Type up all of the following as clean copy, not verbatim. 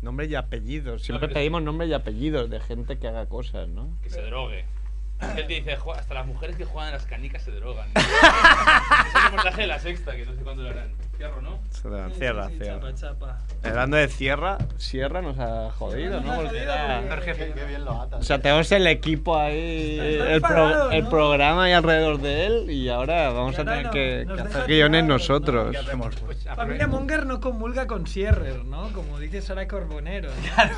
Nombres y apellidos. Siempre pedimos nombres y apellidos de gente que haga cosas, ¿no? Que se drogue. Él dice, hasta las mujeres que juegan a las canicas se drogan. Ese es el reportaje de La Sexta, que no sé cuándo lo harán. Cierro, ¿no? Cierra. Chapa. Hablando de Sierra nos ha jodido, ¿no? Porque era... Qué bien lo atas. O sea, tenemos el equipo ahí, el programa ahí alrededor de él y ahora vamos a tener que hacer guiones nosotros. ¿Qué hacemos? Pues, Familia Monger no comulga con Sierrer, ¿no? Como dice Sara Corbonero.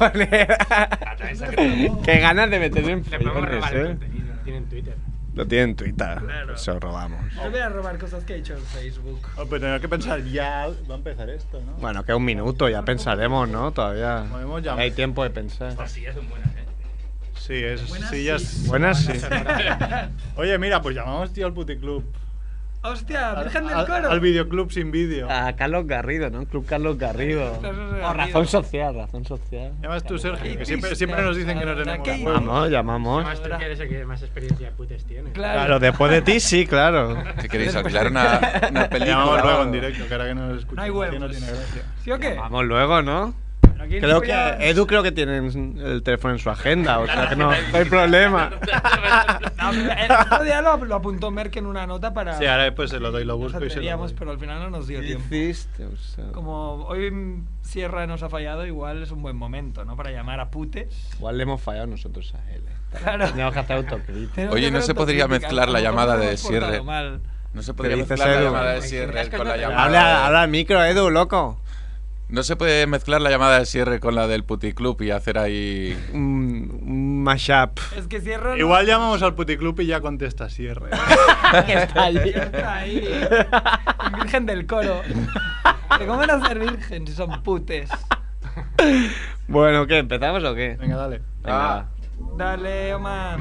Qué ganas de meter en Le podemos robar el follones, contenido, lo tiene en Twitter. Lo tienen en Twitter, Claro. eso lo robamos. Yo voy a robar cosas que he hecho en Facebook. pero tenemos que pensar, ya va a empezar esto, ¿no? Bueno, que un minuto, ya pensaremos, ¿no? Todavía Podemos llamar. hay tiempo de pensar. Estas sillas son buenas, Sí, es Buenas sillas. sí. Buenas sí. Oye, mira, pues llamamos, tío, al puticlub. ¡Hostia! ¡Virgen del Coro! Al videoclub sin vídeo. A Carlos Garrido, ¿no? Club Carlos Garrido. Oh, Razón social. Llamas tú, Sergio, que Qué siempre nos dicen que no tenemos qué huevos. Llamamos. Además, tú que eres el que más experiencia de putes tiene. Claro, después de ti sí, claro. ¿Qué queréis? ¿Alquilar una Le película? llamamos luego en directo, que ahora que no nos escucha. No hay huevos. No tiene gracia. ¿Sí o qué? Vamos luego, ¿no? Aquí Creo voy que a- Edu creo que tiene el teléfono en su agenda, o sea que no hay problema. No, el otro día lo apuntó Merck en una nota para... Sí, ahora después se lo doy, lo nos busco y se lo atrevíamos, doy. pero al final no nos dio tiempo. Hiciste, o sea, Como hoy Sierra nos ha fallado, igual es un buen momento, ¿no? Para llamar a putes. igual le hemos fallado nosotros a él. Claro. Tenemos que hacer autocrítica. Tenemos Oye, que ¿no hacer se podría autocrítica, mezclar la a lo mejor llamada nos de hemos portado Sierre? mal. No se podría dices, mezclar la Edu? llamada de Hay cierre cierres que con la no- llamada. Habla al micro, Edu, loco. No se puede mezclar la llamada de cierre con la del puticlub y hacer ahí. Un mashup. Es que Sierra... no- Igual llamamos al puticlub y ya contesta Sierra. Está allí. Está ahí. El Virgen del Coro. ¿De ¿Cómo van a ser virgen si son putes? Bueno, ¿qué? ¿Empezamos o qué? Venga, dale. Venga. Dale, Omar.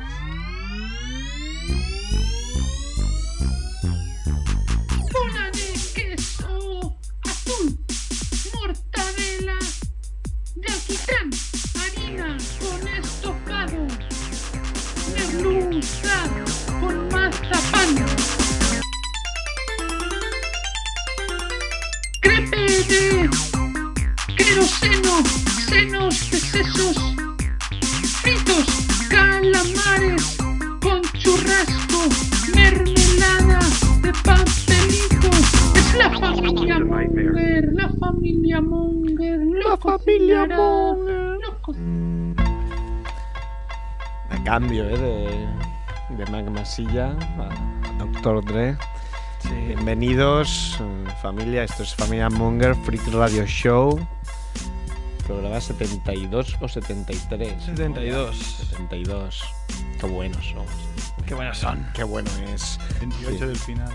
Bola de queso azul, mortadela de alquitrán, harina con estofado, merluza con mazapán, crepe de queroseno, senos de sesos, fritos, calamares con churrasco, mermelada de pastelito. Es la familia Munger, la familia Munger, la familia Munger. A cambio, de Magmasilla a Dr. Dre. Bienvenidos, familia. Esto es Familia Monger Freak Radio Show. Programa 72 o 73. 72. 72. Qué buenos somos. Qué buenos son. Qué bueno es. 28 Sí. del final.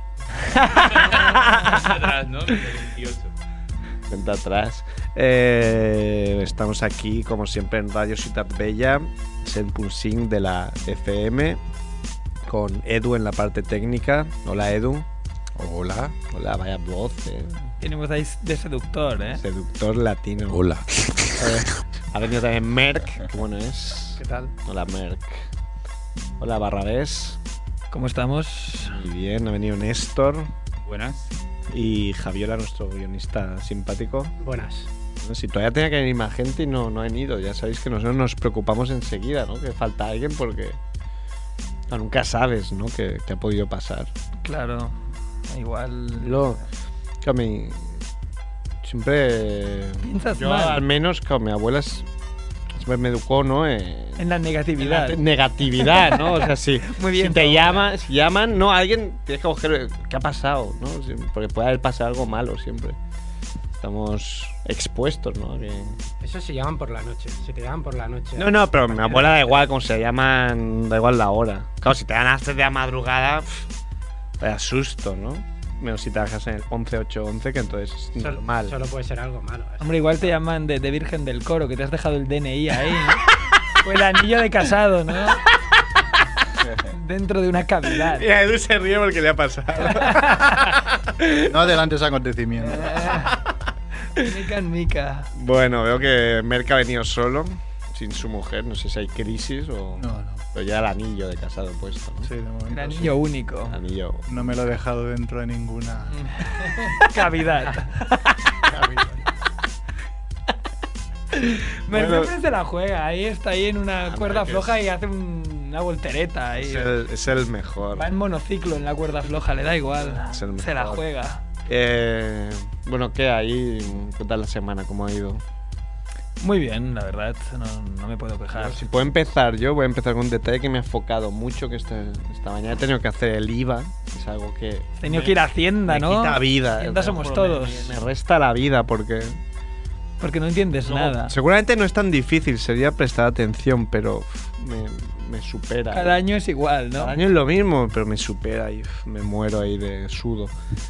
Atrás, ¿no? 28. Cuenta atrás. Estamos aquí, como siempre, en Radio Ciutat Bella, 100.5 de la FM, con Edu en la parte técnica. Hola, Edu. Hola. Hola, vaya voz, Tiene voz ahí de seductor, ¿eh? seductor latino. Hola. Ha venido también Merck, que bueno es. ¿Qué tal? Hola, Merck. Hola, Barrabés. ¿Cómo estamos? Muy bien, ha venido Néstor Buenas. y Javiola, nuestro guionista simpático. Buenas. Bueno, si todavía tenía que venir más gente y no ha venido, ya sabéis que nosotros nos preocupamos enseguida, ¿no? Que falta alguien porque nunca sabes, ¿no? Que ha podido pasar. Claro. Igual... Lo que a mí siempre Piensas yo mal. al menos con mi abuela siempre me educó, ¿no? En la negatividad. Negatividad, ¿no? O sea, sí. Muy bien, Si te Paola. llaman, no, alguien tienes que coger qué ha pasado, ¿no? Sí, porque puede haber pasado algo malo siempre. Estamos expuestos, ¿no? Eso se llaman por la noche. Si te llaman por la noche. No, pero mi abuela da igual, como se llaman, da igual la hora. Claro, si te dan a las 3 de la madrugada, vaya susto, ¿no? Menos si trabajas en el 11811, que entonces es normal. Solo puede ser algo malo. Hombre, igual te llaman de Virgen del Coro, que te has dejado el DNI ahí, ¿no? O el anillo de casado, ¿no? Dentro de una cavidad. Y a Edu se ríe porque le ha pasado. No adelantes acontecimientos. Mica en mica. Bueno, veo que Merck ha venido solo, sin su mujer. No sé si hay crisis o. No. Pero ya el anillo de casado puesto, ¿no? Sí, de momento. El sí. anillo único. Anillo. No me lo he dejado dentro de ninguna. Cavidad. Siempre se la juega. Ahí está ahí en una cuerda floja y hace una voltereta. Ahí. Es el mejor. Va en monociclo en la cuerda floja, le da igual. Es el Se la mejor. juega. Bueno, ¿qué hay? ¿Qué tal la semana? ¿Cómo ha ido? Muy bien, la verdad. No me puedo quejar. Si puedo empezar yo, voy a empezar con un detalle que me ha enfocado mucho, que esta mañana he tenido que hacer el IVA. Es algo que... Has tenido que ir a Hacienda, ¿no? Me quita vida. Hacienda somos Me- todos. Me resta la vida porque... Porque no entiendes nada. Seguramente no es tan difícil, sería prestar atención, pero me supera. Cada año es igual, ¿no? Cada año es lo mismo, pero me supera y me muero ahí de sudo.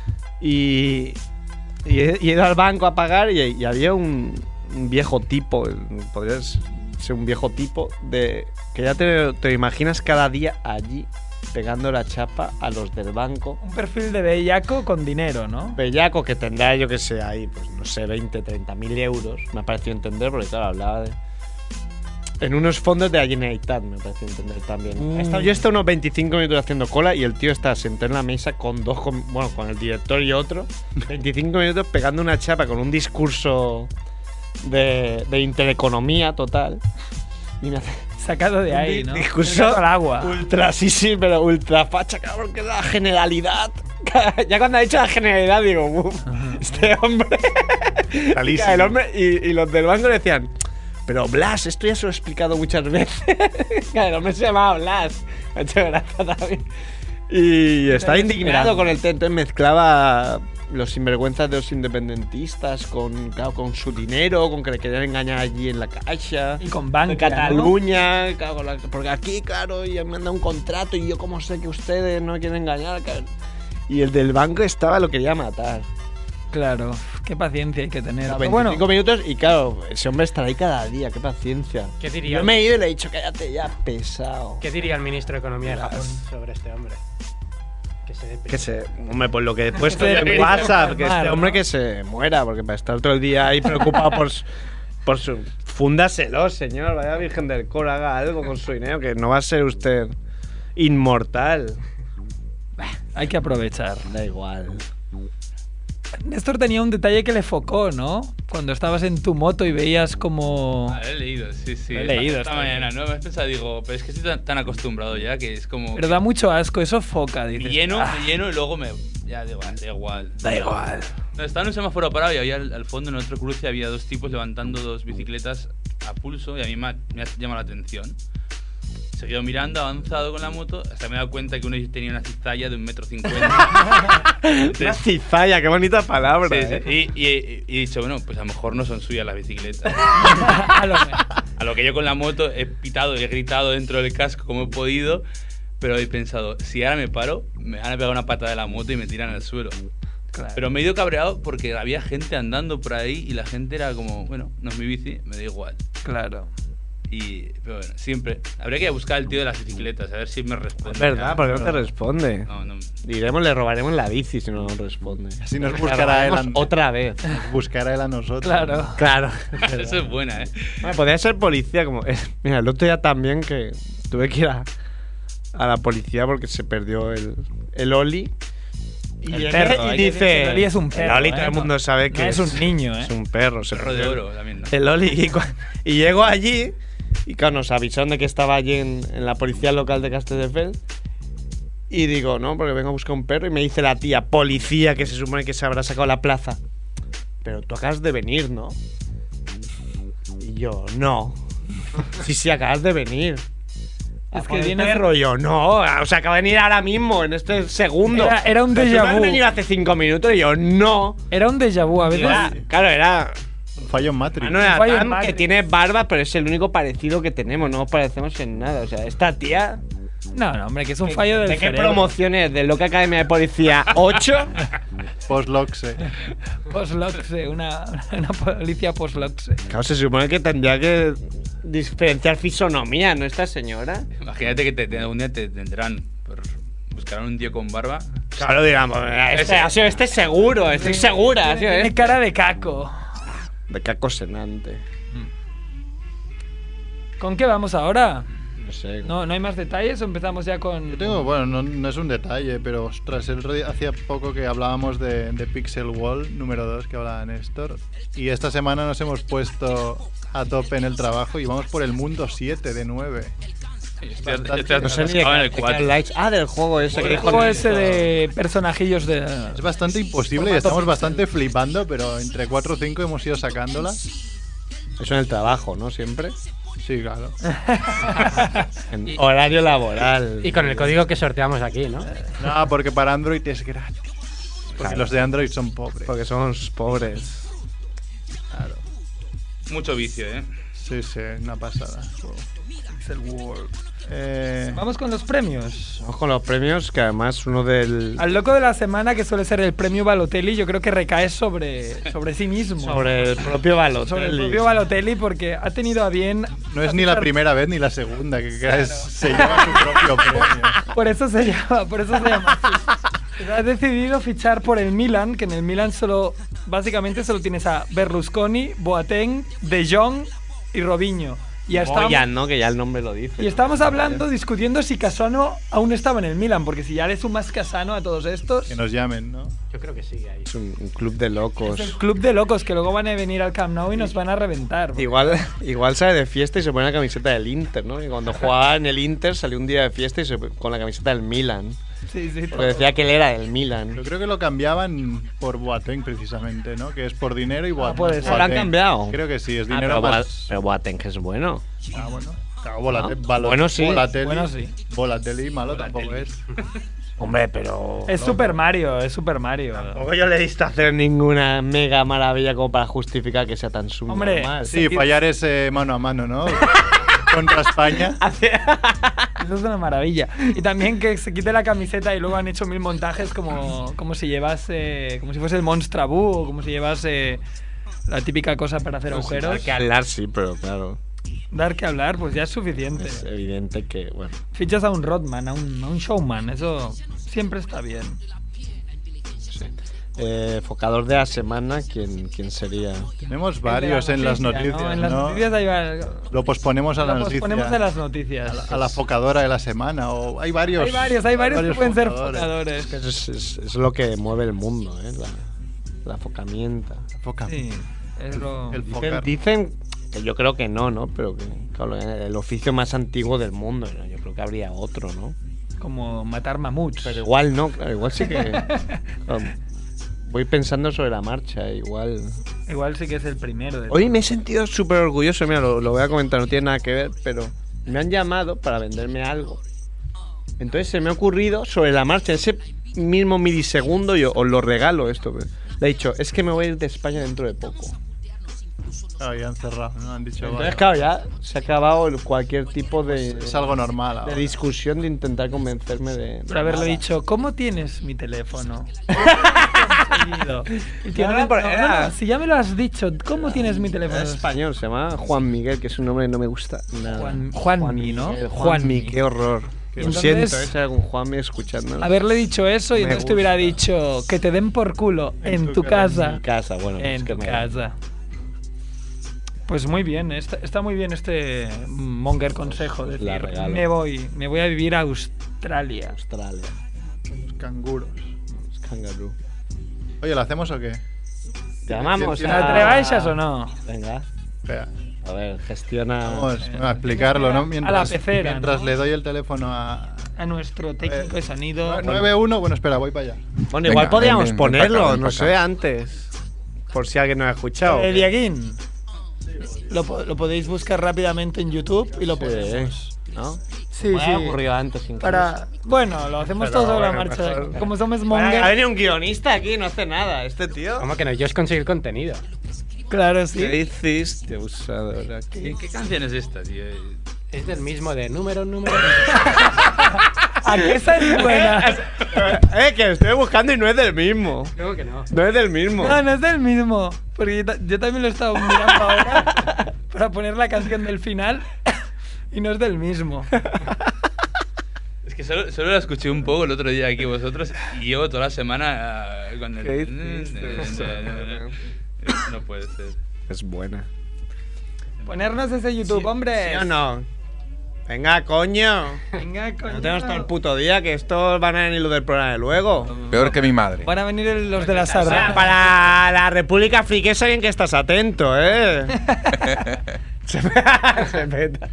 Y he ido al banco a pagar y había un viejo tipo, podría ser un viejo tipo, que ya te imaginas cada día allí pegando la chapa a los del banco. Un perfil de bellaco con dinero, ¿no? Bellaco que tendrá, yo que sé, ahí, pues no sé, 20, 30 mil euros. Me ha parecido entender, porque claro, hablaba de... En unos fondos de la Generalitat, me pareció entender también. Yo he estado unos 25 minutos haciendo cola y el tío está sentado en la mesa con con el director y otro. 25 minutos pegando una chapa con un discurso de intereconomía total. Y me hace... Sacado de ahí, ¿no? Discurso Sacado al agua. ultra, sí, pero ultra facha, cabrón, que es la generalidad. Ya cuando ha dicho la generalidad digo, "Uf, este hombre". Clarísimo. El hombre y los del banco le decían, pero Blas, esto ya se lo he explicado muchas veces. El hombre se llamaba Blas. Me ha hecho gracia también. Y estaba indignado con el tema. Entonces mezclaba los sinvergüenzas de los independentistas con su dinero, con que le querían engañar allí en la Caixa. Y con En banca, ¿no? Cataluña, claro, porque aquí, claro, ya me han dado un contrato y yo como sé que ustedes no me quieren engañar. Claro. Y el del banco lo quería matar. Claro, qué paciencia hay que tener. Claro, Pero 25 minutos y claro, ese hombre estará ahí cada día, qué paciencia. ¿Qué diría? Yo me he ido y le he dicho, cállate ya, pesado. ¿Qué diría el ministro de Economía de Japón sobre este hombre? Que se dé Que se, hombre, pues lo que he puesto Se en debería WhatsApp, que calmar, este ¿no? hombre que se muera, porque para estar todo el día ahí preocupado por su... Fúndaselo, señor, vaya Virgen del Coro, haga algo con su dinero, que no va a ser usted inmortal. Hay que aprovechar. Da igual. Néstor tenía un detalle que le focó, ¿no? Cuando estabas en tu moto y veías como... Lo he leído, sí. Lo he leído, Esta está mañana, ¿no? Me he pensado, digo, pero es que estoy tan acostumbrado ya que es como. Pero da mucho asco, eso foca, Me dices. lleno, "Ah, me lleno y luego me. Ya, da igual. da igual. No, estaba en un semáforo parado y había al fondo, en otro cruce, había dos tipos levantando dos bicicletas a pulso y a mí me ha llamado la atención. He seguido mirando, avanzado con la moto, hasta me he dado cuenta que uno tenía una cizalla de 1,50 m. Una cizalla, qué bonita palabra. Y he dicho, bueno, pues a lo mejor no son suyas las bicicletas. A lo mejor. A lo que yo con la moto he pitado y he gritado dentro del casco como he podido, pero he pensado, si ahora me paro, me van a pegar una patada de la moto y me tiran al suelo. Claro. Pero me he ido cabreado porque había gente andando por ahí y la gente era como, bueno, no es mi bici, me da igual. Claro. Pero bueno, siempre. Habría que buscar al tío de las bicicletas, a ver si me responde. Es verdad, porque no te responde. No. Diremos, le robaremos la bici si no nos responde. Así nos Le buscará él robaremos otra vez. Buscará él a nosotros. Claro. Claro. Eso es buena, ¿eh? Bueno, podría ser policía como... Mira, el otro día también que tuve que ir a la policía porque se perdió el Oli. Y, El llegué perro, y hay que decir dice... que el Oli es un perro, El Oli todo el ¿eh? mundo sabe No que es un niño, ¿eh? Es un perro. Se Perro de perdió oro también, ¿no? el Oli. Y llego allí y claro, nos avisaron de que estaba allí en la policía local de Castelldefels. Y digo, no, porque vengo a buscar un perro. Y me dice la tía, policía, que se supone que se habrá sacado la plaza. Pero tú acabas de venir, ¿no? Y yo, no. Sí, acabas de venir. Es que el vienes- perro, yo, no. O sea, acaba de venir ahora mismo, en este segundo. Era un Pero tú déjà no has vu. venido hace 5 minutos y yo, no. Era un déjà vu, a veces. Claro, era... Fallo en Matrix. No era Fallo en tan Matrix. que tiene barba, pero es el único parecido que tenemos. No nos parecemos en nada. O sea, esta tía... No, hombre, que es un fallo del ¿De qué cerebro. promociones? ¿De Loca Academia de Policía 8? Post-Loxe. Postloxe, una policía postloxe. Claro, se supone que tendría que diferenciar fisonomía, ¿no? Esta señora. Imagínate que un día te tendrán, buscarán un tío con barba. Claro, digamos, ha sido este seguro, estoy segura. Ha sido Tiene cara de caco. De caco senante. ¿Con qué vamos ahora? No sé. ¿No hay más detalles o empezamos ya con...? Yo tengo, bueno, no es un detalle, pero ostras, hacía poco que hablábamos de Pixel Wall número 2 que hablaba Néstor. Y esta semana nos hemos puesto a tope en el trabajo y vamos por el mundo 7 de 9. No sé ni de en el qué 4. likes. Ah, del juego ese que El dijo juego Néstor. ese de personajillos de... Es bastante imposible y estamos bastante flipando, pero entre 4 o 5 hemos ido sacándola. Eso en el trabajo, ¿no? Siempre. Sí, claro. En horario laboral. Y con el código que sorteamos aquí, ¿no? No, porque para Android es gratis. Porque Claro. los de Android son pobres. Porque somos pobres. Claro. Mucho vicio, ¿eh? Sí, una pasada. Pixel World. Eh, Vamos con los premios. Vamos con los premios, que además uno del... Al loco de la semana, que suele ser el premio Balotelli, yo creo que recae sobre sí mismo. Sobre el propio Balotelli. Sobre el propio Balotelli, porque ha tenido a bien... no es ni la primera vez ni la segunda que se lleva su propio premio. Por eso se llama así. Ha decidido fichar por el Milan, que en el Milan básicamente solo tienes a Berlusconi, Boateng, De Jong y Robinho. Y ya estamos, Boyan, ¿no? Que ya el nombre lo dice. y estamos discutiendo si Cassano aún estaba en el Milan, porque si ya le sumas Cassano a todos estos, Que nos llamen, ¿no? Yo creo que sí, ahí. Es un club de locos. es el club de locos que luego van a venir al Camp Nou y nos van a reventar. Igual sale de fiesta y se pone la camiseta del Inter, ¿no? Y cuando jugaba en el Inter salió un día de fiesta y con la camiseta del Milan. Sí, Porque decía que él era del Milan. Yo creo que lo cambiaban por Boateng precisamente, ¿no? Que es por dinero y Boateng. puede ser. ¿Lo han cambiado? Creo que sí, es Ah, dinero pero, más... pero Boateng que es bueno. Ah, bueno. Claro, Bueno, sí. Bueno, sí. Bolatelli malo tampoco es. Hombre, pero... Es Super Mario, es Super Mario. Tampoco yo le he visto hacer ninguna mega maravilla como para justificar que sea tan Hombre, subnormal. Sí, fallar ese mano a mano, ¿no? Contra España. Eso es una maravilla. Y también que se quite la camiseta y luego han hecho 1000 montajes como si llevase... Como si fuese el Monstrabú o como si llevase la típica cosa para hacer agujeros. Hay que hablar, sí, pero claro. Dar que hablar, pues ya es suficiente. Es evidente que, bueno... Fichas a un Rodman, a un showman, eso siempre está bien. Sí. Focador de la semana, ¿quién sería? Tenemos varios en las noticias, ¿no? ¿no? En las noticias hay Lo posponemos a la Lo noticia. ponemos a las noticias. A la focadora de la semana. O hay varios. Hay varios que pueden ser focadores. focadores. Es lo que mueve el mundo, ¿eh? La focamienta. Sí, es lo... El focar. Dicen que yo creo que no, pero que claro, el oficio más antiguo del mundo, ¿no? Yo creo que habría otro, ¿no? como matar mamuts. Pero igual no, claro, igual sí que... voy pensando sobre la marcha, igual... Igual sí que es el primero. Hoy me he sentido súper orgulloso, mira, lo voy a comentar, no tiene nada que ver, pero me han llamado para venderme algo. Entonces se me ha ocurrido sobre la marcha, ese mismo milisegundo, yo os lo regalo esto. Le he dicho, es que me voy a ir de España dentro de poco. Claro, ya han cerrado, ¿no? Han dicho, Entonces, vale. claro, ya se ha acabado cualquier tipo de... Es algo normal ahora. de discusión de intentar convencerme de... Por haberle dicho, ¿cómo tienes mi teléfono? Y tío, si ya me lo has dicho, ¿cómo tienes mi teléfono? Es español, se llama Juan Miguel, que es un nombre que no me gusta nada. Juanmi, ¿no? Miguel, Juanmi. Juanmi, qué horror. Lo Entonces, siento, si hay algún Juanmi escuchando. Haberle dicho eso y Me entonces te hubiera gusta. dicho que te den por culo en tu casa. En casa, bueno, es En que tu me... casa. Pues muy bien, está muy bien este monger consejo. De La decir, regalo. me voy a vivir a Australia. Australia. Los canguros. Es kangaroo. Oye, ¿lo hacemos o qué? Llamamos ¿Te ¿Te a... atreváis o no? Venga, Espera, a ver, gestiona... vamos a explicarlo, ¿no? Mientras, pecera, mientras ¿no? le doy el teléfono a... A nuestro técnico de sonido. 91, bueno, espera, voy para allá. Bueno, igual Venga, podríamos ven ponerlo, pa' acá, ven no pa' sé, acá. antes. Por si alguien no ha escuchado. Diaguín. Lo podéis buscar rápidamente en YouTube y lo ponemos. ¿No? Sí, Me ha sí. ocurrido antes incluso. Bueno, lo hacemos Pero todo sobre la bueno, marcha. mejor. Como somos Ha monger. venido un guionista aquí, no hace nada. Este tío... ¿Cómo que no? Yo es conseguir contenido. Claro, ¿Qué sí. hiciste, abusador? Aquí. ¿Qué canción es esta, tío? Es del mismo de número. ¿A qué esa es buena? Que lo estoy buscando y no es del mismo. ¿Cómo que no? No es del mismo. No, no es del mismo. Porque yo también lo he estado mirando ahora para poner la canción del final y no es del mismo. Es que solo la escuché un poco el otro día aquí vosotros y llevo toda la semana con el... ¿Qué hiciste? No puede ser. Es buena. Ponernos ese YouTube, hombre. ¿Sí o no? Venga, coño. Venga, coño. No tenemos todo el puto día, que estos van a venir los del programa de luego. Peor que mi madre. Van a venir los de la O sea, sarda. para la República Friquesa, bien que estás atento, ¿eh? Se peta.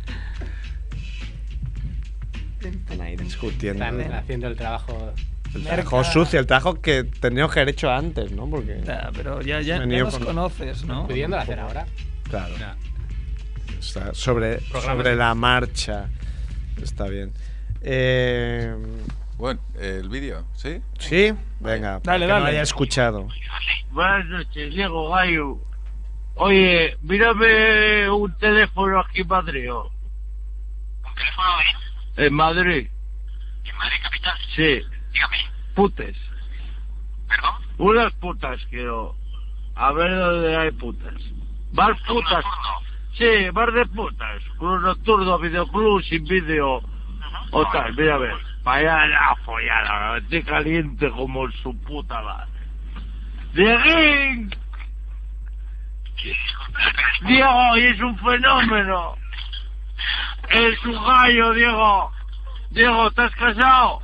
Están ahí discutiendo. Están haciendo el trabajo. El trabajo sucio, el trabajo que tendríamos que haber hecho antes, ¿no? Porque, Ya, pero ya Venido nos con- conoces, ¿no? Pudiendo hacer ahora. claro, Ya. está sobre la marcha. Está bien. Bueno, el vídeo, ¿sí? ¿Sí? Venga, para Dale, que no dale. haya escuchado. Buenas noches, Diego Gallo. Oye, mírame un teléfono aquí en Madrid. ¿Un teléfono ahí? En Madrid. ¿En Madrid capital? Sí. Dígame. Putes. ¿Perdón? Unas putas quiero. A ver dónde hay putas. Bar putas. Sí, bar de putas. Club nocturno, videoclub, sin vídeo. O tal, mira a ver. Para allá a follar, estoy caliente como su puta madre. ¡Dieguín! Diego, y es un fenómeno. Es un gallo, Diego. Diego, ¿estás casado?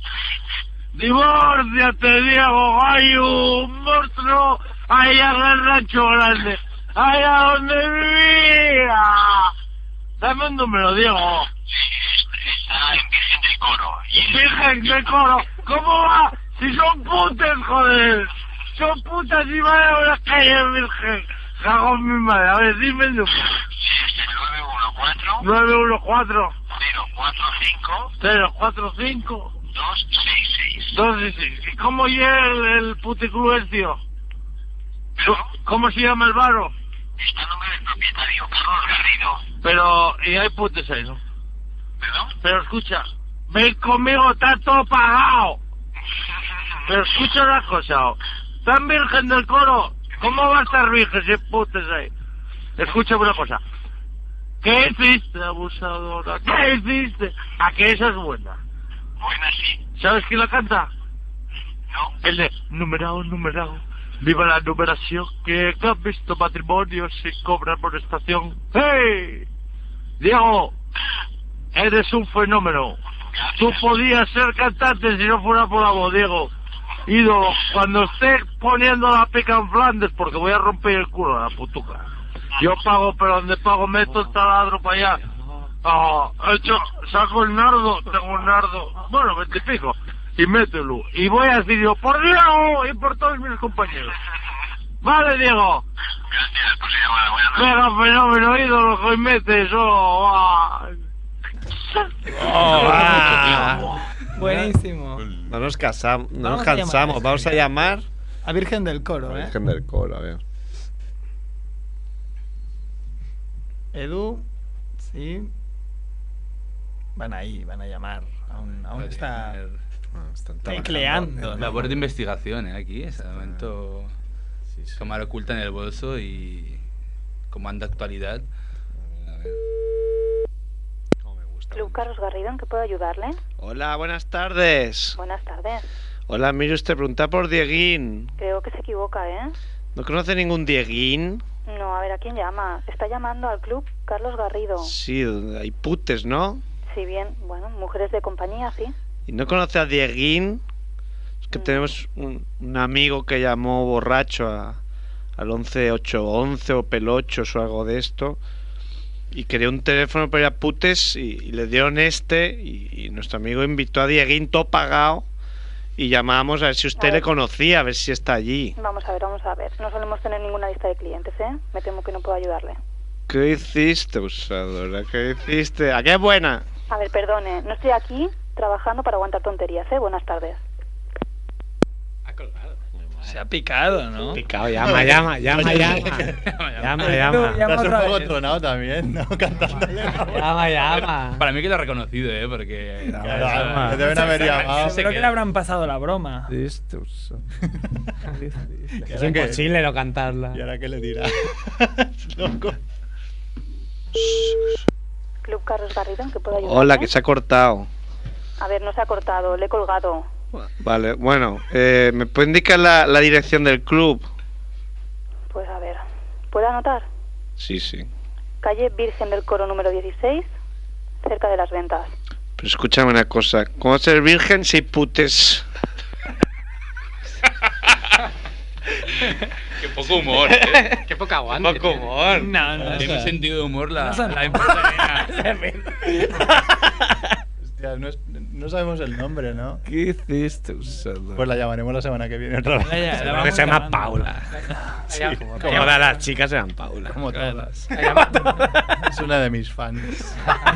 Divórciate, Diego, gallo, un monstruo. Allá en el rancho grande. Allá donde vivía. Dame un número, Diego. Está en Virgen del Coro. Virgen del Coro. ¿Cómo va? Si son putas, joder. Son putas y van a la calle Virgen. Cago en mi madre. A ver, dime el número. Sí, es el 914 914 045 045 266. 266. ¿Y cómo llega el puticlub el tío? ¿Perdón? ¿Cómo se llama el baro? Está el nombre del propietario, Carlos Garrido. Pero, y hay putes ahí, ¿no? ¿Perdón? Pero escucha, ven conmigo, está todo pagado. Pero escucha una cosa, tan Virgen del Coro, ¿cómo va a estar virgen si hay putes ahí? Escúchame una cosa. ¿Qué hiciste, abusadora? ¿Qué hiciste? ¿A que esa es buena? Buena sí. ¿Sabes quién la canta? No. El de numerado, numerado. Viva la numeración, que han visto matrimonios sin cobrar por estación. ¡Hey! Diego, eres un fenómeno. Tú podías ser cantante si no fuera por la voz, Diego. Ídolo, cuando esté poniendo la pica en Flandes, porque voy a romper el culo a la putuca. Yo pago, pero donde pago meto el taladro para allá. Hecho, saco el nardo, tengo un nardo, bueno, 20 y pico, y mételo. Y voy a decir yo, por Diego y por todos mis compañeros. Vale, Diego. Gracias, pues ya, buena noche. Venga, fenómeno, ídolo, que hoy metes, Buenísimo. No nos casamos, no nos Vamos a cansamos. llamar. Vamos a llamar A Virgen del Coro, ¿eh? Virgen del Coro, a ver. Edu, sí. Van ahí, van a llamar. Aún está Están tecleando. ¿no? Labor de investigación, aquí, ese momento. Cámara oculta en el bolso y comando actualidad. A ver. Cómo me gusta. Club Carlos Garrido, ¿en qué puedo ayudarle? Hola, buenas tardes. Buenas tardes. Hola, mire usted, pregunta por Dieguín. Creo que se equivoca, ¿eh? ¿No conoce ningún Dieguín? No, a ver, ¿a quién llama? Está llamando al Club Carlos Garrido. Sí, donde hay putes, ¿no? Si bien, bueno, mujeres de compañía, sí. ¿Y no conoce a Dieguín? Es que tenemos un amigo que llamó borracho al 11811 o Pelochos o algo de esto y quería un teléfono para ir a putes y le dieron y nuestro amigo invitó a Dieguín todo pagado y llamamos a ver si usted A le ver. conocía, a ver si está allí. Vamos a ver, vamos a ver. No solemos tener ninguna lista de clientes, ¿eh? Me temo que no puedo ayudarle. ¿Qué hiciste, usadora? ¿Qué hiciste? ¿A qué buena? A ver, perdone, no estoy aquí trabajando para aguantar tonterías, ¿eh? Buenas tardes. Ha colgado. Se ha picado, ¿no? Picado, llama. Llama. Llama Estás un otra poco vez. tronado también, ¿no? Cantándole. Llama. Para mí que lo ha reconocido, porque. Claro, le deben haber llamado. Se Creo que queda. le habrán pasado la broma. Es imposible no cantarla. ¿Y ahora qué le dirá? Loco. Club Carlos Garrido, ¿en qué puedo ayudarle? Hola, que se ha cortado. A ver, no se ha cortado, le he colgado. Vale, bueno, ¿me puede indicar la dirección del club? Pues a ver, ¿puede anotar? Sí. Calle Virgen del Coro número 16, cerca de las ventas. Pero escúchame una cosa. ¿Cómo ser virgen si putes? Qué poco humor, ¿eh? Qué poca aguante. Poco humor. No. Tiene un sentido de humor la No, empresa. Hostia, no sabemos el nombre, ¿no? ¿Qué hiciste, Usado? Pues la llamaremos la semana que viene otra vez. Seguro que se llama Paula. Sí, Como todas las chicas se llaman Paula. Como todas. Es una de mis fans.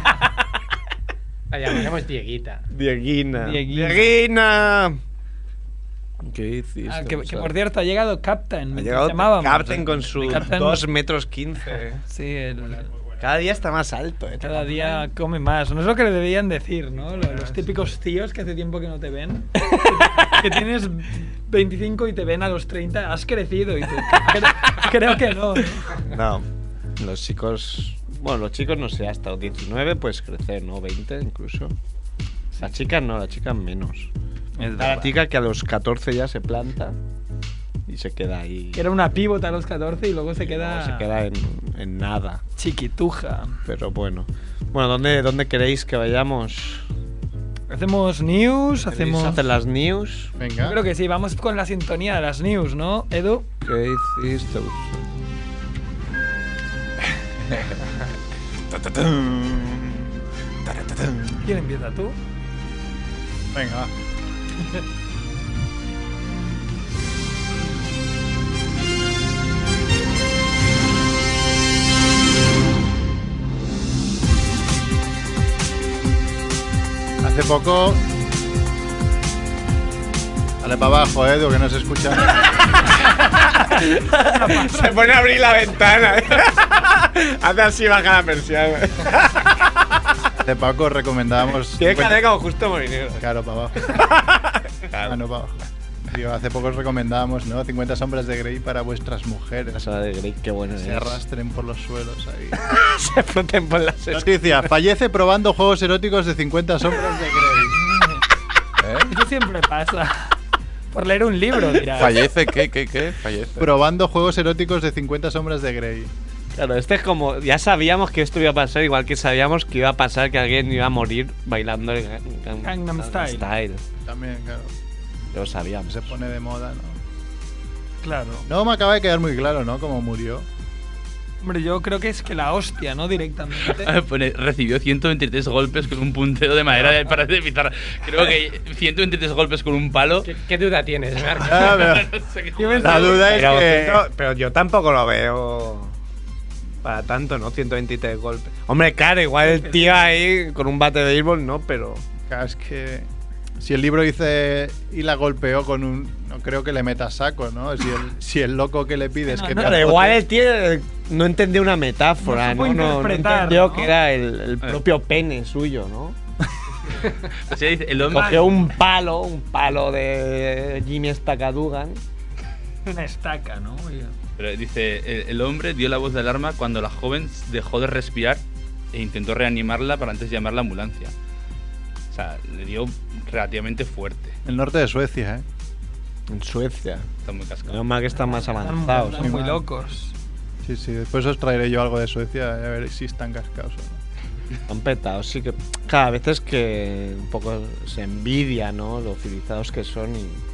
La llamaremos Dieguita. Dieguina. Dieguina. ¿Qué hiciste? Que por cierto, ha llegado Captain. Ha mientras llegado llamábamos. Captain con sus Captain- 2 metros 15. Sí, Cada día está más alto. cada día come más. No es lo que le debían decir, ¿no? Los típicos tíos que hace tiempo que no te ven. Que tienes 25 y te ven a los 30. Has crecido y tú. Creo que no. No, los chicos... Bueno, los chicos no sé, hasta los 19 puedes crecer, ¿no? 20 incluso. Las chicas no, las chicas menos. La chica que a los 14 ya se planta y se queda ahí. Era una pívota a los 14 y luego se queda. Se queda en nada. Chiquituja. Pero bueno. Bueno, ¿dónde queréis que vayamos? Hacemos news, ¿Queréis hacemos. hacer las news? Venga. Yo creo que sí, vamos con la sintonía de las news, ¿no, Edu? ¿Qué hiciste? ¿Quién empieza tú? Venga, va. Hace poco... Dale para abajo, Edu, que no se escucha. Se pone a abrir la ventana. Hace así, baja la persiana. Hace poco recomendábamos... Tiene que hacer como justo molinero. Claro, para abajo. Ah, no, para abajo. Digo, hace poco os recomendábamos, ¿no? 50 sombras de Grey para vuestras mujeres. Esa de Grey, qué bueno Se es. arrastren por los suelos ahí. Se froten por las Noticia, fallece probando juegos eróticos de 50 sombras de Grey. Eso siempre pasa. Por leer un libro, dirás. ¿Fallece? ¿Qué? Fallece. Probando juegos eróticos de 50 sombras de Grey. Claro, este es como... Ya sabíamos que esto iba a pasar, igual que sabíamos que iba a pasar que alguien iba a morir bailando el Gangnam Style. También, claro. Lo sabíamos. Se pone de moda, ¿no? Claro. No me acaba de quedar muy claro, ¿no? Cómo murió. Hombre, yo creo que es que la hostia, ¿no? Directamente. Recibió 123 golpes con un puntero de madera para pizarra. Creo que 123 golpes con un palo. ¿Qué duda tienes, Marc? La duda es que... Pero yo tampoco lo veo para tanto, ¿no? 123 golpes. Hombre, claro, igual el tío ahí con un bate de béisbol, ¿no? Pero... Claro, es que... Si el libro dice y la golpeó con un... No creo que le meta saco, ¿no? Si el loco que le pide es que... te Pero azote- igual el tío no entendió una metáfora, No ¿no? supo No interpretar, entendió ¿no? que era el propio pene suyo, ¿no? O sea, dice, el hombre. Cogió un palo de Jimmy Staccadugan. Una estaca, ¿no? Pero dice, el hombre dio la voz de alarma cuando la joven dejó de respirar e intentó reanimarla para antes llamar la ambulancia. O sea, le dio relativamente fuerte. El norte de Suecia, ¿eh? En Suecia. Está muy cascado. Menos mal que están más avanzados. Están muy mal. locos. Sí, sí. Después os traeré yo algo de Suecia a ver si están cascados o no. Han petado, sí que... Cada vez es que un poco se envidia, ¿no? Lo civilizados que son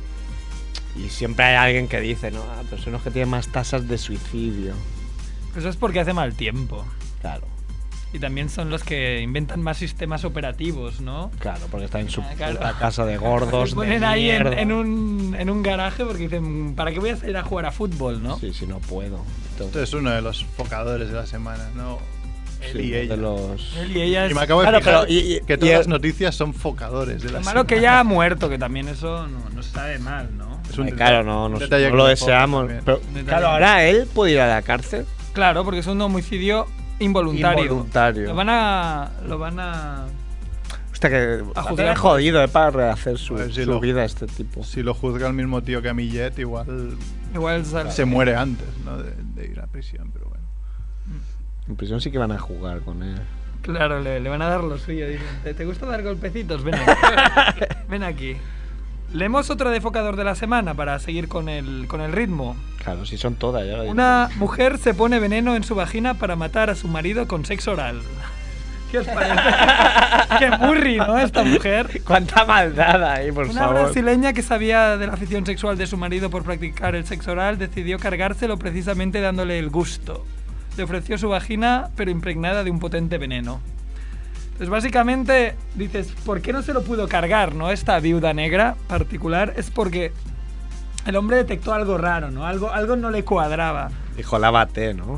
y siempre hay alguien que dice, ¿no? Ah, pero son los que tienen más tasas de suicidio. Eso es porque hace mal tiempo. Claro, Y también son los que inventan más sistemas operativos, ¿no? claro, porque están en su Claro. puta casa de gordos, Se ponen de ahí mierda. en un garaje porque dicen, ¿para qué voy a salir a jugar a fútbol, no? Sí, sí, no puedo. Esto es uno de los focadores de la semana, ¿no? Él Sí, y ella. de los... Él y ella Y es... me acabo de Claro, fijar pero que todas las noticias son focadores de la Lo malo semana. que ya ha muerto, que también eso no sabe mal, ¿no? Es un claro, no un lo detalle que deseamos. también. Pero, Detalle. claro, ahora él puede ir a la cárcel. Claro, porque es un homicidio involuntario. Involuntario. Lo van a... Hostia, que A a juzgar. jodido, para rehacer su, Pues si su lo- vida este tipo. Si lo juzga el mismo tío que a Millet, igual Igual sale- se muere antes, ¿no? De ir a prisión, pero bueno. En prisión sí que van a jugar con él. Claro, le van a dar lo suyo. Dicen, ¿te gusta dar golpecitos? Ven aquí. Ven aquí. Leemos otro defocador de la semana para seguir con el ritmo. Claro, si son todas ya. Una mujer se pone veneno en su vagina para matar a su marido con sexo oral. ¿Qué os parece? Qué murri, ¿no? Esta mujer. Cuánta maldad ahí, por Una favor. brasileña que sabía de la afición sexual de su marido por practicar el sexo oral decidió cargárselo precisamente dándole el gusto. Le ofreció su vagina, pero impregnada de un potente veneno. Entonces, básicamente, dices, ¿por qué no se lo pudo cargar, no? Esta viuda negra particular es porque el hombre detectó algo raro, ¿no? Algo no le cuadraba. Dijo, lávate, ¿no?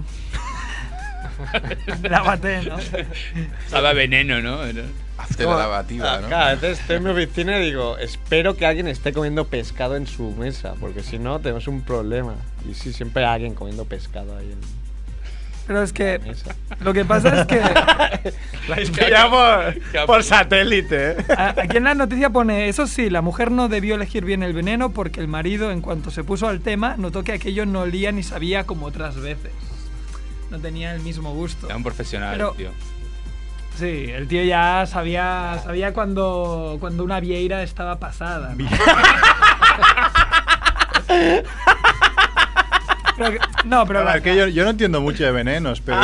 Lávate, ¿no? Sabe a veneno, ¿no? Hazte la lavativa, ¿no? Claro, entonces estoy en mi oficina y digo, espero que alguien esté comiendo pescado en su mesa, porque si no, tenemos un problema. Y sí, siempre hay alguien comiendo pescado ahí en Pero es que la mesa. lo que pasa es que La historia por satélite, ¿eh? aquí en la noticia pone, eso sí, la mujer no debió elegir bien el veneno porque el marido, en cuanto se puso al tema, notó que aquello no olía ni sabía como otras veces. No tenía el mismo gusto. Era un profesional, Pero- tío. Sí, el tío ya sabía cuando una vieira estaba pasada, ¿no? Pero A ver, que yo no entiendo mucho de venenos, pero...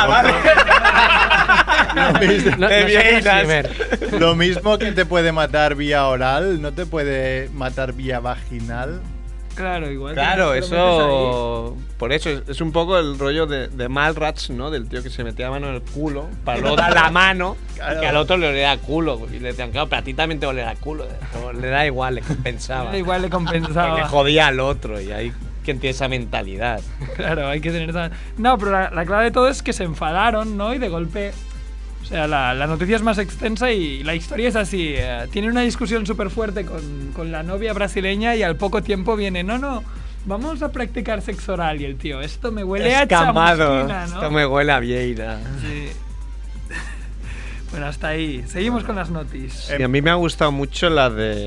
Lo mismo que te puede matar vía oral, no te puede matar vía vaginal. claro, igual. Claro, te lo metes eso... Por eso, es un poco el rollo de Mallrats, ¿no? Del tío que se metía la mano en el culo para luego dar la mano Claro. y al otro le olía a culo. Y le decían, claro, pero a ti también te olía a culo. Pero le da igual, le compensaba. ahí. Igual le Porque compensaba. jodía al otro y hay quien tiene esa mentalidad. Claro, hay que tener esa... No, pero la clave de todo es que se enfadaron, ¿no? Y de golpe... O sea, la noticia es más extensa y la historia es así. Tiene una discusión súper fuerte con la novia brasileña y al poco tiempo viene, no, vamos a practicar sexo oral. Y el tío, esto me huele a Escamado. chamusquina, ¿no? Esto me huele a vieira. Sí. Bueno, hasta ahí. Seguimos con las noticias. Y a mí me ha gustado mucho la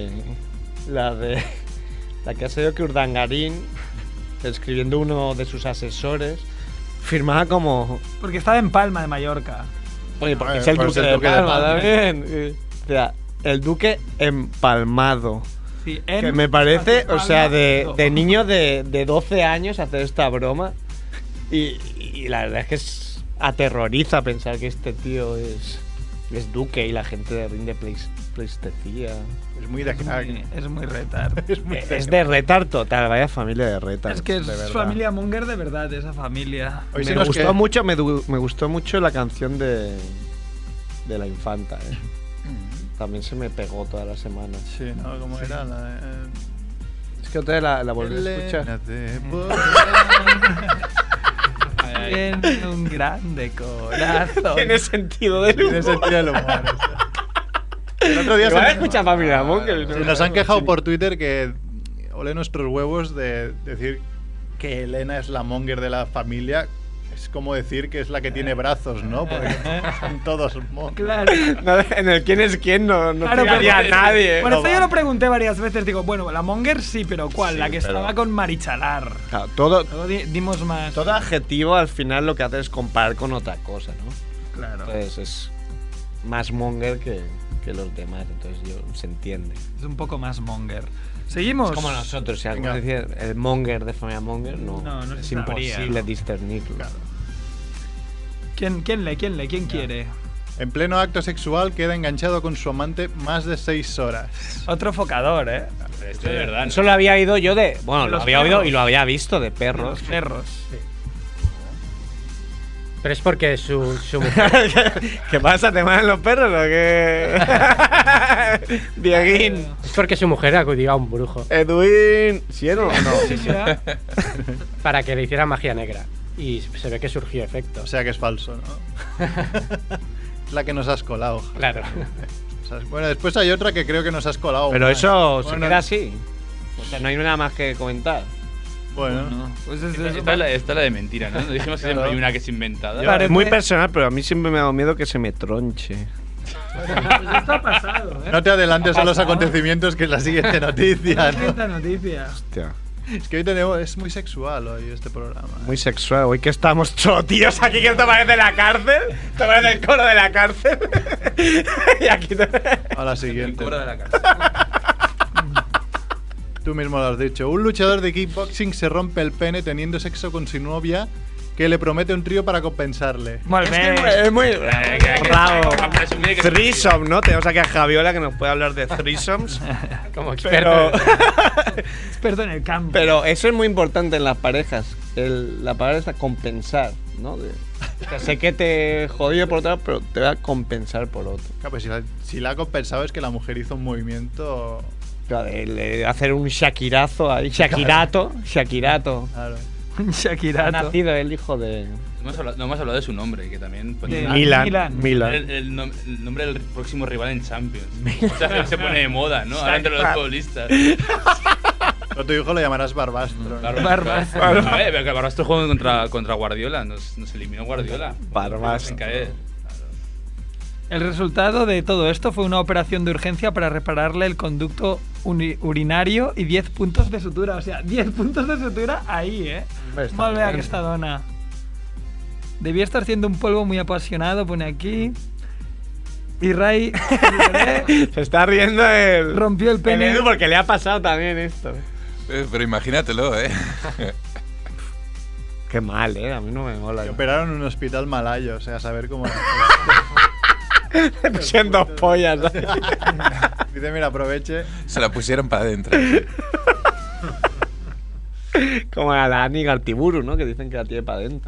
que ha salido que Urdangarín, escribiendo uno de sus asesores, firmaba como... Porque estaba en Palma de Mallorca. Oye, porque Ah, es el pues duque el de duque de Palma Palma. también. O sea, el duque empalmado. Sí, Que me parece, o sea, de Palma. niño de 12 años hacer esta broma. Y la verdad es que aterroriza pensar que este tío es duque y la gente rinde pleistesía. Es muy de crack. Es muy retar. Es de retar total, vaya familia de retar. Es que es de verdad. familia Munger de verdad, esa familia. Hoy se Me nos gustó queda- mucho, me gustó mucho la canción de la infanta, ¿eh? También se me pegó toda la semana. Sí, ¿no? ¿Cómo era? Es que otra vez la volví a escuchar. Tiene un grande corazón. Tiene sentido del Tiene humor. sentido del humor. El otro día Igual se- escucha Familia Monger. se nos han quejado por Twitter que ole nuestros huevos de decir que Elena es la monger de la familia. Es como decir que es la que tiene brazos, ¿no? Porque son todos mongers. Claro. No, en el quién es quién no Claro, tiraría a pero- nadie. Bueno, No esto yo va. lo pregunté varias veces. Digo, bueno, la Monger sí, pero ¿cuál? Sí, la que pero- estaba con Marichalar. Claro, todo Luego dimos más. adjetivo al final lo que hace es comparar con otra cosa, ¿no? Claro. Entonces es más monger que los demás, entonces se entiende. Es un poco más Monger. Seguimos. Es como nosotros, si alguien Venga. decía el monger de Familia Monger, no No es se sabría, imposible ¿no? discernirlo. Claro. ¿Quién quiere? En pleno acto sexual queda enganchado con su amante más de 6 horas. Otro focador, ¿eh? Pero esto de verdad, ¿no? Eso lo había oído yo de... Bueno, De lo los había oído perros. y lo había visto de Los perros. perros. Pero es porque su mujer. ¿Qué pasa? ¿Te mandan los perros o qué? Dieguín. Es porque su mujer acudió a un brujo Edwin. ¿Sí o no? Sí, sí, ¿eh? para que le hiciera magia negra. Y se ve que surgió efecto. O sea que es falso, ¿no? Es la que nos has colado. Claro. O sea, bueno, después hay otra que creo que nos has colado. Pero más. eso se Bueno, queda así. O sea, no hay nada más que comentar. Bueno, Pues es Esta es la de mentira, ¿no? Dijimos que siempre hay una que es inventada. Parece- Es muy personal, pero a mí siempre me ha dado miedo que se me tronche. Pues esto ha pasado, ¿eh? no te adelantes a los acontecimientos, que es la siguiente noticia, ¿no? Esta noticia. Hostia. Es que hoy es muy sexual hoy este programa. Muy sexual. Hoy que estamos chotíos aquí, que esto parece la cárcel. Esto parece el coro de la cárcel. Y aquí A la El siguiente. cobro de la cárcel. Tú mismo lo has dicho. Un luchador de kickboxing se rompe el pene teniendo sexo con su novia que le promete un trío para compensarle. Molt bé. Es muy bravo. A presumir que- Threesome, ¿no? Tenemos aquí a Javiola que nos puede hablar de threesomes. Como Pero, experto. Experto en el campo. pero eso es muy importante en las parejas. La palabra es compensar, ¿no? O sea, sé que te jodido por otro lado, pero te va a compensar por otro. Claro, pues si la ha compensado es que la mujer hizo un movimiento. Claro, hacer un Shakirazo ahí. Shakirato. Claro. Un Ha Shakirato. nacido el hijo de No hemos hablado de su nombre, que también... pues, De- Milan. el nombre del próximo rival en Champions. O sea, se pone de moda, ¿no? Ahora entre los futbolistas. A tu hijo lo llamarás Barbastro. ¿no? Barbas. A ver, pero que Barbastro jugó contra Guardiola. Nos eliminó Guardiola. Barbastro. Sin caer. El resultado de todo esto fue una operación de urgencia para repararle el conducto urinario y 10 puntos de sutura. O sea, 10 puntos de sutura ahí, ¿eh? Hombre, está Molt bé bien. aquesta dona. Debía estar siendo un polvo muy apasionado, pone aquí. Y Ray Se está riendo el. rompió el pene. Edu porque le ha pasado también esto. Pero imagínatelo, ¿eh? Qué mal, a mí no me mola. Y operaron en un hospital malayo, o sea, a saber cómo. Le pusieron dos pollas. Dice, mira, aproveche. Se la pusieron para adentro. Como a la Ani Gartiburu, ¿no? Que dicen que la tiene para adentro.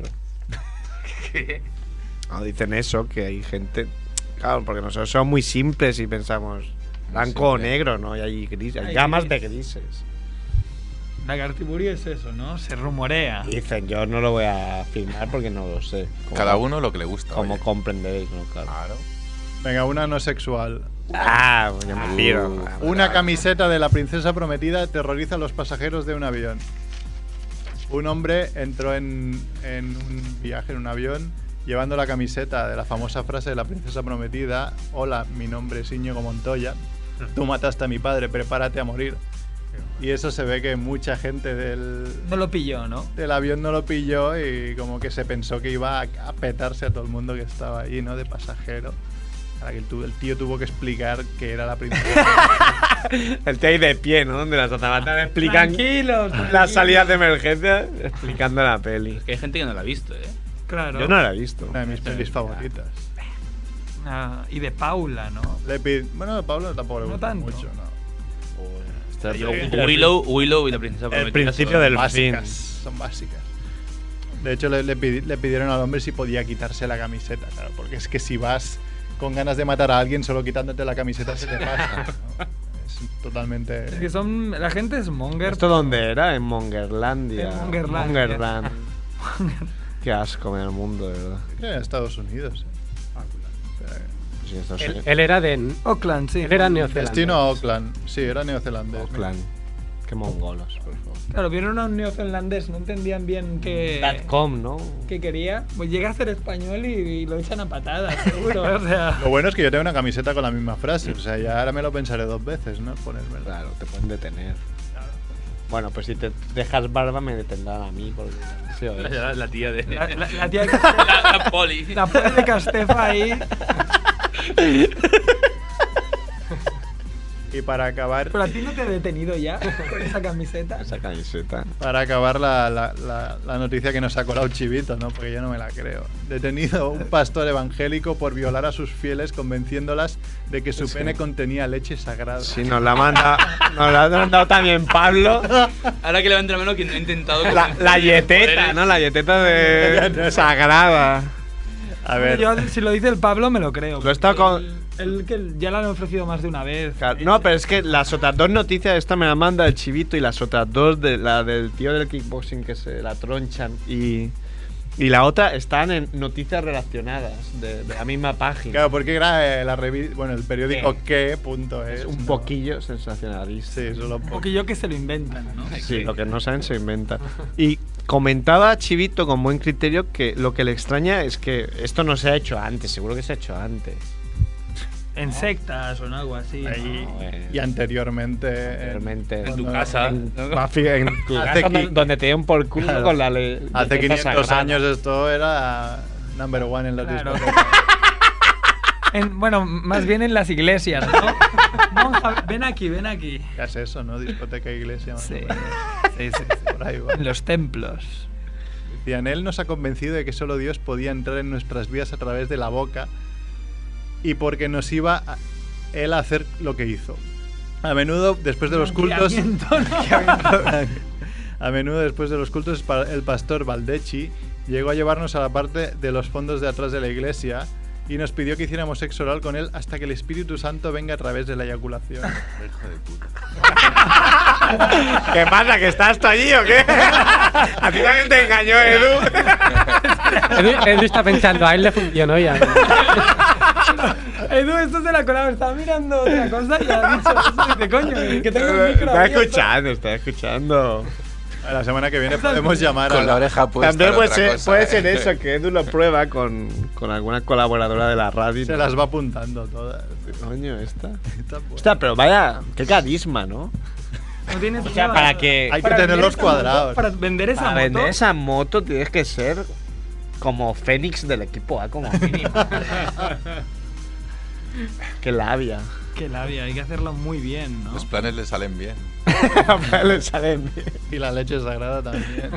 No, dicen eso, que hay gente. Claro, porque nosotros somos muy simples y pensamos blanco o simple. negro, ¿no? Y hay gris, hay Hay gamas gris. de grises. La Gartiburi es eso, ¿no? Se rumorea. Dicen, yo no lo voy a afirmar porque no lo sé. Como- Cada uno lo que le gusta. Como oye. comprenderéis, ¿no? Claro. Claro. Venga, una no sexual. Ah, pues yo me tiro. Una camiseta de la princesa prometida aterroriza a los pasajeros de un avión. Un hombre entró en un viaje en un avión llevando la camiseta de la famosa frase de la princesa prometida: hola, mi nombre es Íñigo Montoya, tú mataste a mi padre, prepárate a morir. Y eso se ve que mucha gente No lo pilló, ¿no? del avión no lo pilló y como que se pensó que iba a petarse a todo el mundo que estaba ahí, ¿no? De pasajero. Para que el tío tuvo que explicar que era la princesa. El tío ahí de pie, ¿no? Donde las azafatas explican Tranquilos. las salidas de emergencia, explicando la peli. Que hay gente que no la ha visto, ¿eh? Claro. Yo no la he visto. Una de mis pelis favoritas. Ah, y de Paula, ¿no? Bueno, a Pablo tampoco le No gusta tanto. mucho, ¿no? Yo, Willow y la princesa prometida. El principio son- del Básicas, fin. son básicas. De hecho, le pidieron al hombre si podía quitarse la camiseta, claro, porque es que si vas con ganas de matar a alguien solo quitándote la camiseta se te pasa, ¿no? Es totalmente... Es que son. La gente es monger. ¿Esto dónde era? En Mongerlandia. En Mongerlandia. Mongerland. Qué asco me da el mundo, de verdad. En Estados Unidos. Sí, esto Él, es él era de. Auckland, sí. Él era neozelandés. Destino a Auckland. Sí, era neozelandés. Auckland. Qué mongolos, por favor. Claro, vieron a un neozelandés, no entendían bien .com, ¿no? qué quería. Pues llega a ser español y lo echan a patadas, seguro. O sea. Lo bueno es que yo tengo una camiseta con la misma frase, o sea, ya ahora me lo pensaré dos veces, ¿no? Ponérmela. Claro, te pueden detener. Bueno, pues si te dejas barba me detendrán a mí. Porque... Sí, ¿o es? La tía de. La tía de la poli. La poli de Castefa ahí. Y para acabar, Pero a ti no te ha detenido ya con esa camiseta. Esa camiseta. para acabar la noticia que nos ha colado Chivito, ¿no? Porque yo no me la creo. Detenido un pastor evangélico por violar a sus fieles convenciéndolas de que su pene contenía leche sagrada. Sí, nos la ha mandado también Pablo. Ahora que levante la mano, quien ha intentado. La yeteta, ¿no? La yeteta de sagrada. A ver, Yo, si lo dice el Pablo, me lo creo. Lo he estado porque con- él que ya la han ofrecido más de una vez. Claro, no, pero es que las otras dos noticias, esta me la manda el Chivito y las otras dos, de la del tío del kickboxing que se la tronchan y la otra están en noticias relacionadas de la misma página. claro, porque era la revista, bueno, el periódico qué.es. Es un ¿no? poquillo sensacionalista. Sí, solo Porque yo que se lo inventan, ¿no? Sí, lo que no saben se inventa. Y comentaba Chivito con buen criterio que lo que le extraña es que esto no se ha hecho antes, seguro que se ha hecho antes. En sectas o en algo así. Ahí- No, bueno. y anteriormente, Realmente. En tu cuando- casa. En ¿no? tu Hace casa qui- donde te den por culo Claro. con la ley. Hace defensa 500 sagrada. años esto era number one en las Claro. discotecas. Bueno, más bien en las iglesias, ¿no? Monja, ven aquí, ven aquí. ¿Qué es eso, no? Discoteca, iglesia, más Sí. o menos. Sí, sí, sí. Por ahí va. En los templos. Decían, él nos ha convencido de que solo Dios podía entrar en nuestras vidas a través de la boca y porque nos iba él a hacer lo que hizo. A menudo, después de los cultos... A menudo, después de los cultos, el pastor Baldecchi llegó a llevarnos a la parte de los fondos de atrás de la iglesia y nos pidió que hiciéramos sexo oral con él hasta que el Espíritu Santo venga a través de la eyaculación. Hijo de puta. ¿Qué pasa? ¿Que estás tú allí o qué? ¿A ti también te engañó, Edu? Edu está pensando, a él le funcionó ya. Edu, esto se la colaba, estaba mirando otra cosa y ha dicho eso. Dice, coño, que tengo el micro Está abierto. está escuchando. La semana que viene podemos llamar Con la oreja puesta. También era puede otra ser, cosa, puede ser eso, que Edu lo prueba con alguna colaboradora de la radio. Se las va apuntando todas. Coño, esta. Está bueno. Hostia, pero vaya, qué carisma, ¿no? No tienes O sea, para que... Hay que para tenerlos vender esa cuadrados. moto, para vender esa Para moto. vender esa moto tienes que ser como Fénix del equipo A, como mínimo. Qué labia. Qué labia, hay que hacerlo muy bien, ¿no? Los planes le salen bien. Le salen bien. Y la leche sagrada también.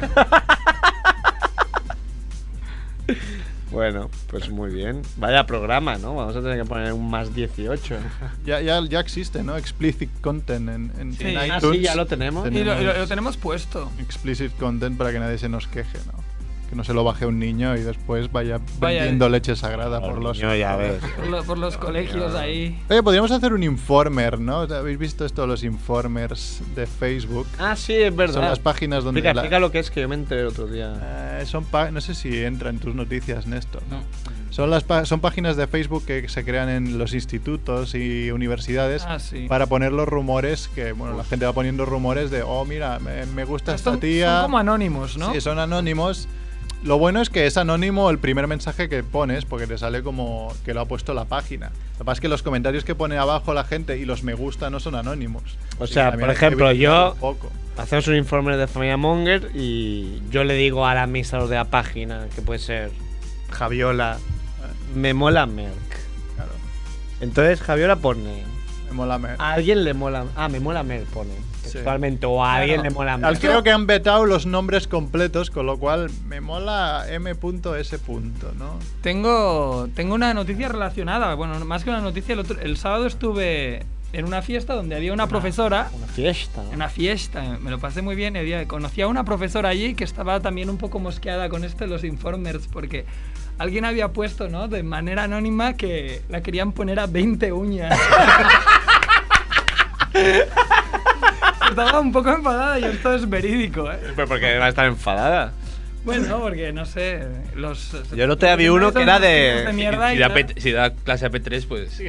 Bueno, pues muy bien. Vaya programa, ¿no? Vamos a tener que poner un más 18. Ya existe, ¿no? Explicit content en Sí. iTunes. Ah, sí, ya lo tenemos. Y lo tenemos puesto. Explicit content para que nadie se nos queje, ¿no? Que no se lo baje un niño y después vaya Vaya. vendiendo leche sagrada por los... Niño, ya ves. Por los colegios ahí. Oye, podríamos hacer un informer, ¿no? ¿Habéis visto esto, los informers de Facebook? Ah, sí, es verdad. Son las páginas donde... Explica lo que es, que yo me enteré el otro día. No sé si entra en tus noticias, Néstor. No. Son páginas de Facebook que se crean en los institutos y universidades Ah, sí. para poner los rumores que, bueno, la gente va poniendo rumores de, oh, mira, me gusta esta Son tía. como anónimos, ¿no? Sí, son anónimos. Lo bueno es que es anónimo el primer mensaje que pones, porque te sale como que lo ha puesto la página. Lo que pasa es que los comentarios que pone abajo la gente y los me gusta no son anónimos. O Así sea, que también por hay que ejemplo, vigilar yo... un poco. Hacemos un informe de Familia Monger y yo le digo al administrador de la página, que puede ser Javiola, me mola Merck. Claro, Entonces Javiola pone... me mola Merck. A alguien le mola... Ah, me mola Merck pone. Sí. Textualmente. O a alguien le mola Merck. Creo que han vetado los nombres completos, con lo cual me mola M.S. ¿no? Tengo una noticia relacionada. Bueno, más que una noticia, el sábado estuve en una fiesta donde había una profesora. Una fiesta, ¿no? Una fiesta, me lo pasé muy bien. Conocí a una profesora allí que estaba también un poco mosqueada con esto de los informers, porque alguien había puesto, ¿no? De manera anónima que la querían poner a 20 uñas. Estaba un poco enfadada y esto es verídico, ¿eh? Pero porque va a estar enfadada. Bueno, porque no sé, Yo no te vi uno que era de... mierda Si da clase a P3, pues.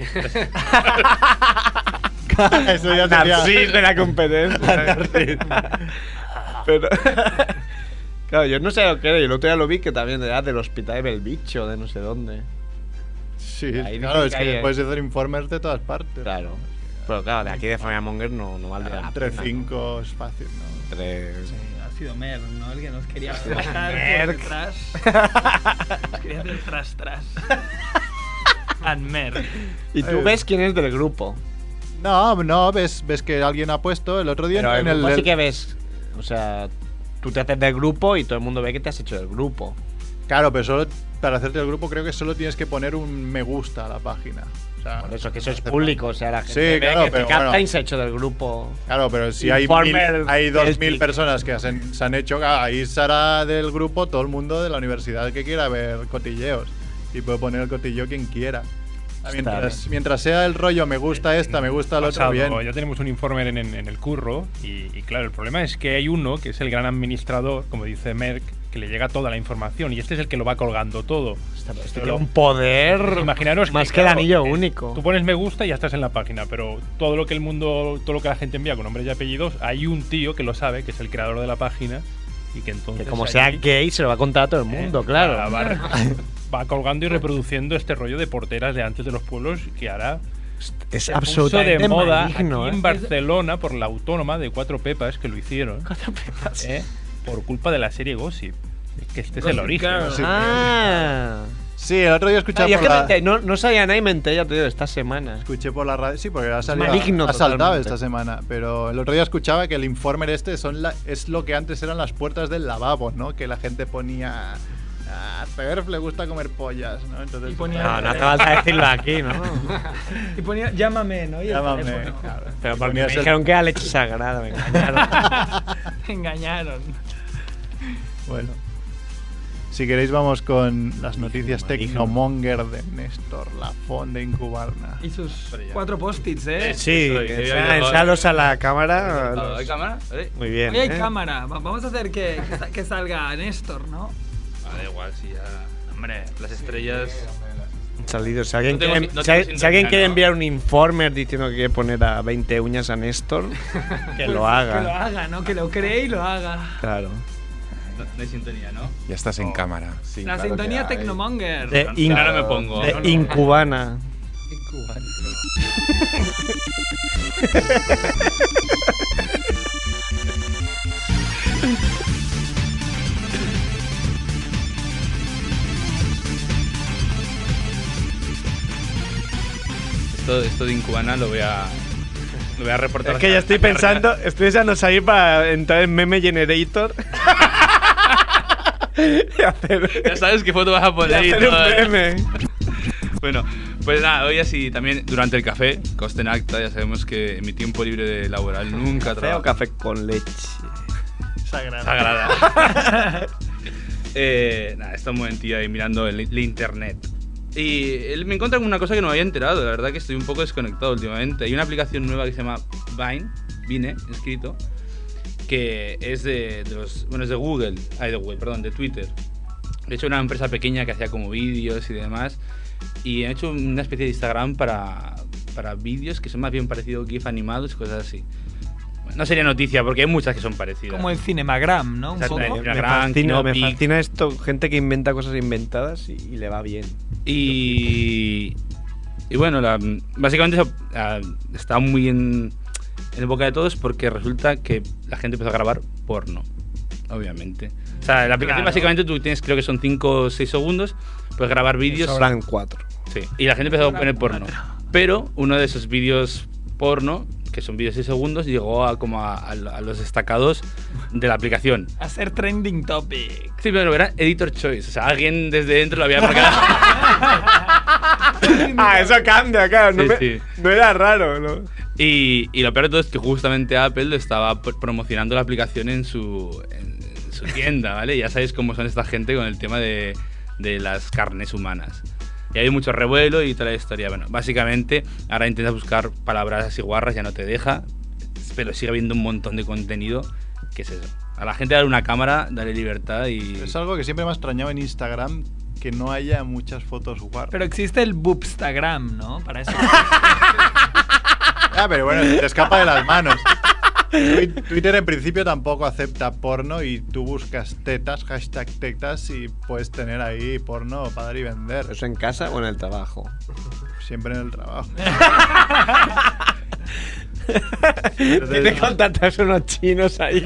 Eso ya Narcis de la competencia. Pero... Claro, yo no sé lo que era. Yo el otro día lo vi que también era del hospital de Belvicho, de no sé dónde. Sí, Ahí claro, dicen es que que hay, puedes hacer informers de todas partes. Claro. Pero claro, de aquí de Familia Monger no valdría la Entre pena, 5 es fácil, ¿no? ¿no? Ha sido Mer, ¿no? El que nos quería sido bajar Merck. por detrás. Nos quería hacer tras. And Mer. ¿Y tú ves quién es del grupo? No, ves que alguien ha puesto el otro día Pero en el el... grupo sí que ves. O sea, tú te haces del grupo y todo el mundo ve que te has hecho del grupo. Claro, pero solo para hacerte el grupo creo que solo tienes que poner un me gusta a la página. O sea, Por eso, que eso es hace público. O sea, la gente Sí, ve claro, que pero te capta bueno. y se ha hecho del grupo. Claro, pero si hay Informer 2.000 Celtic. personas que se han hecho, ahí será del grupo todo el mundo de la universidad que quiera ver cotilleos. Y puede poner el cotilleo quien quiera. Mientras sea el rollo me gusta esta, me gusta el otro, bien. Ya tenemos un informer en el curro y claro, el problema es que hay uno que es el gran administrador, como dice Merck, que le llega toda la información y este es el que lo va colgando todo. Este tiene un poder Imaginaros más que el anillo único. Tú pones me gusta y ya estás en la página, pero todo lo que la gente envía con nombres y apellidos, hay un tío que lo sabe, que es el creador de la página y que entonces... Que como sea gay se lo va a contar a todo el mundo, claro. Va colgando y reproduciendo este rollo de porteras de antes de los pueblos que ahora es se absolutamente puso de moda maligno, aquí en Barcelona por la autónoma de Cuatro Pepas que lo hicieron. Cuatro Pepas. Por culpa de la serie Gossip. Que este es el Gossip origen. Girl. Ah. Sí, el otro día escuché Yo por es que la... me enteré, no sabía nada y me enteré, ya te digo, esta semana. Escuché por la radio, sí, porque ha salido, maligno ha saltado totalmente. esta semana. Pero el otro día escuchaba que el Informer es lo que antes eran las puertas del lavabo, ¿no? Que la gente ponía... A Perf le gusta comer pollas, ¿no? Entonces, Y ponía- No hace falta decirlo aquí, ¿no? Y ponía, llámame, ¿no? Y el Llámame, teléfono. claro. Pero porque Ponías me el- dijeron que era leche sagrada, me engañaron. Me engañaron. Bueno. Si queréis vamos con las noticias maligno. Tecnomonger de Néstor Lafont de Incubarna. Y sus 4 post-its, ¿eh? Sí, Eso, que había oído- enséñalos a la cámara. ¿Hay cámara? Muy bien. Hoy hay ¿eh? cámara. Vamos a hacer que salga Néstor, ¿no? Da igual, si ya. Hombre, las estrellas. Han salido. Si alguien, No tengo- quiere, no si tengo alguien sintonía, quiere ¿no? enviar un informer diciendo que quiere poner a 20 uñas a Néstor, que lo Que lo haga. haga, ¿no? Que lo cree y lo haga. Claro. No hay sintonía, ¿no? Ya estás en cámara. Sí, La claro sintonía que hay. Tecnomonger. De, Ahora me pongo. de No, no. Incubana. Esto de Incubana lo voy a reportar. Es que ya estoy pensando, estoy deseando salir para entrar en Meme Generator. y hacer, Ya sabes qué foto vas a y poner y hacer todo, ¿eh? un meme. Bueno, pues nada, hoy así también durante el café, coste en acta, ya sabemos que en mi tiempo libre de laboral nunca Café o trabajo. café con leche. Sagrada. Nada, está un momentillo ahí mirando el internet. Y él me encuentra con una cosa que no me había enterado. La verdad que estoy un poco desconectado últimamente. Hay una aplicación nueva que se llama Vine, escrito, que es de los... Bueno, es de Google. De Twitter. De hecho, una empresa pequeña que hacía como vídeos y demás. Y han hecho una especie de Instagram para vídeos que son más bien parecidos GIF animados y cosas así. No sería noticia porque hay muchas que son parecidas. Como el Cinemagram, ¿no? Un Exacto, poco. me Me fascina esto, gente que inventa cosas inventadas y le va bien. Y bueno, básicamente está muy en boca de todos porque resulta que la gente empezó a grabar porno, obviamente. O sea, la aplicación básicamente tú tienes, creo que son 5 o 6 segundos, puedes grabar vídeos. Sobran 4. Sí, y la gente empezó a poner porno. Pero uno de esos vídeos porno, que son vídeos de 6 segundos, llegó a los destacados de la aplicación. A ser trending topic. Sí, pero era editor choice, o sea, alguien desde dentro lo había marcado. Eso cambia, claro. Sí. No era raro, ¿no? Y lo peor de todo es que justamente Apple estaba promocionando la aplicación en su tienda, ¿vale? Ya sabéis cómo son esta gente con el tema de las carnes humanas. Y hay mucho revuelo y toda la historia. Bueno, básicamente ahora intentas buscar palabras así guarras, ya no te deja, pero sigue habiendo un montón de contenido. ¿Qué es eso? A la gente darle una cámara, darle libertad y... Es algo que siempre me ha extrañado en Instagram, que no haya muchas fotos guarras. Pero existe el Boobstagram, ¿no? Para eso. Pero bueno, se te escapa de las manos. Twitter en principio tampoco acepta porno y tú buscas tetas, hashtag tetas y puedes tener ahí porno para dar y vender. ¿Eso en casa o en el trabajo? Siempre en el trabajo. Tienes que contratarse unos chinos ahí.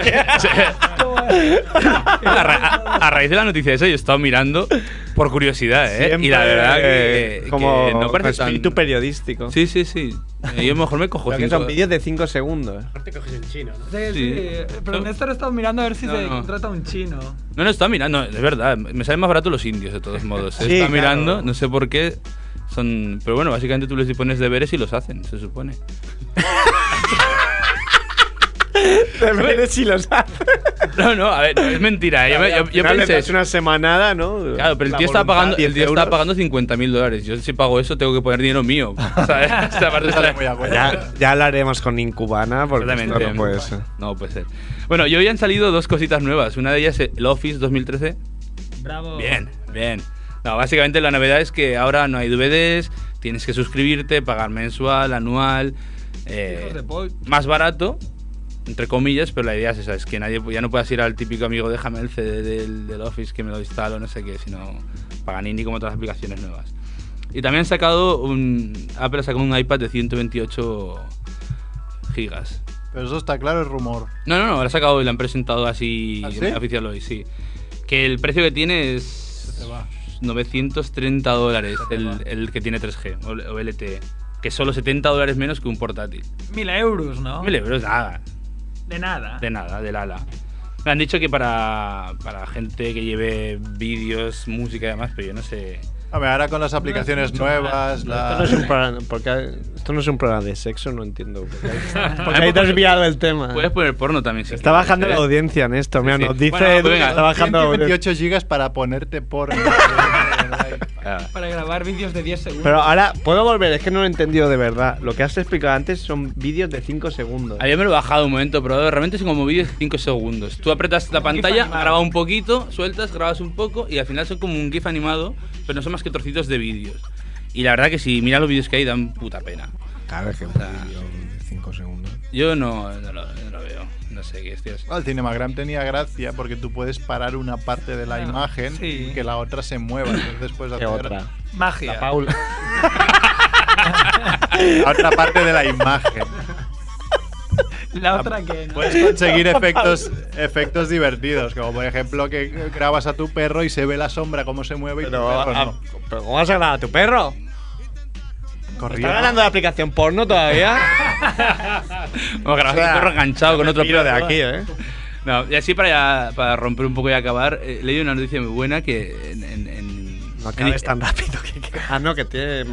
A raíz de la noticia de eso, yo he estado mirando por curiosidad, ¿eh? Siempre, y la verdad que como no parece tan... espíritu periodístico. Sí. Yo mejor me cojo Creo que 5... son vídeos de 5 segundos. Aparte coges en chino, ¿no? Sí. Pero Néstor ha estado mirando a ver si No, se no. contrata un chino. No, está mirando, es verdad, me salen más barato los indios de todos modos. Sí, Está claro. mirando, no sé por qué, son... Pero bueno, básicamente tú les pones deberes y los hacen, se supone. Deberes si los hace. No, a ver, no, es mentira. Yo pensé... Es una semanada, ¿no? Claro, pero el La tío está voluntad, pagando, 10 euros. $50.000. Yo si pago eso tengo que poner dinero mío. ¿Sabes? Esta parte Sale está- muy a cuenta. Ya hablaremos con Incubana porque esto Exactamente. no puede ser. No puede ser. Bueno, y hoy han salido 2 cositas nuevas. Una de ellas es el Office 2013. Bravo. Bien. No, básicamente la novedad es que ahora no hay DVDs, tienes que suscribirte, pagar mensual, anual, Hijos de Paul. más barato, entre comillas, pero la idea es esa, es que ya no puedas ir al típico amigo, déjame el CD del Office que me lo instalo, no sé qué, sino Paganini como otras aplicaciones nuevas. Y también han sacado Apple ha sacado un iPad de 128 gigas. Pero eso está claro, es rumor. No, lo ha sacado y lo han presentado así ¿Ah, sí? oficial hoy, sí. Que el precio que tiene es... Se te va. $930 el que tiene 3G o LTE. Que es solo $70 menos que un portátil. 1.000 euros, ¿no? 1.000 euros, nada. De nada. De nada, del ala. Me han dicho que para gente que lleve vídeos, música y demás, pero yo no sé. A ver, ahora con las aplicaciones nuevas. Esto no es un programa, esto no es un programa de sexo, no entiendo. Porque ahí te has desviado el tema. Puedes poner porno también. Si está quieres, bajando la audiencia en esto. Mira, Sí. nos dice Bueno, Edu pues que venga, está bajando la audiencia. 28 gigas para ponerte porno. Para grabar vídeos de 10 segundos. Pero ahora, ¿puedo volver? Es que no lo he entendido de verdad. Lo que has explicado antes son vídeos de 5 segundos. Ayer me lo he bajado un momento, pero realmente son como vídeos de 5 segundos. Tú apretas la pantalla, grabas un poquito, sueltas, grabas un poco y al final son como un GIF animado, pero no son más que trocitos de vídeos. Y la verdad que si miras los vídeos que hay dan puta pena. Claro, es que un vídeo de 5 segundos. Yo no lo veo. No sé qué es. El Cinemagram tenía gracia porque tú puedes parar una parte de la imagen y que la otra se mueva. Entonces puedes hacer otra? Magia. La Paula. La otra parte de la imagen. La otra que no. Puedes conseguir efectos divertidos, como por ejemplo que grabas a tu perro y se ve la sombra cómo se mueve y tu perro no. ¿Pero cómo vas a grabar a tu perro? Corría. ¿Estás ganando la aplicación porno todavía? Vamos a grabar un perro enganchado con otro perro de aquí, ¿eh? No, y así para romper un poco y acabar, he leído una noticia muy buena que no acabes tan rápido. No, que tiene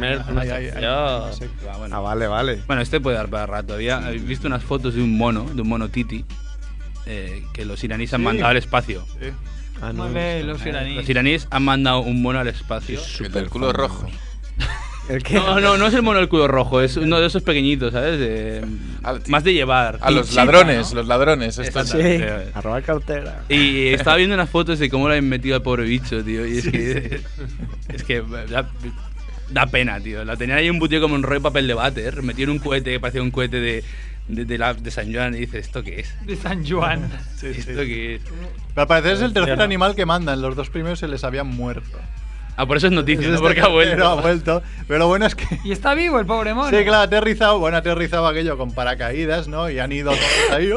vale. Bueno, este puede dar para rato. He visto unas fotos de un mono titi, que los iraníes han mandado al espacio. Sí. Los iraníes. Los iraníes han mandado un mono al espacio. El del culo rojo. ¿El qué? No es el mono del culo rojo, es uno de esos pequeñitos, ¿sabes? Más de llevar. A los Pinchita, ladrones, ¿no? los ladrones. Estos. Sí, a robar cartera. Y estaba viendo unas fotos de cómo lo habían metido al pobre bicho, tío. Y es que da pena, tío. La tenían ahí un tío como un rollo de papel de váter, metieron un cohete que parecía un cohete de San Juan y dice, ¿esto qué es? De San Juan. ¿Esto qué es? Pero al parecer es el tercer animal que mandan. Los dos primeros se les habían muerto. Ah, por eso es noticia, no Este porque ha vuelto. ha vuelto. Pero lo bueno es que. Y está vivo el pobre mono. Sí, claro, aterrizado aquello con paracaídas, ¿no? Y han ido todos ahí.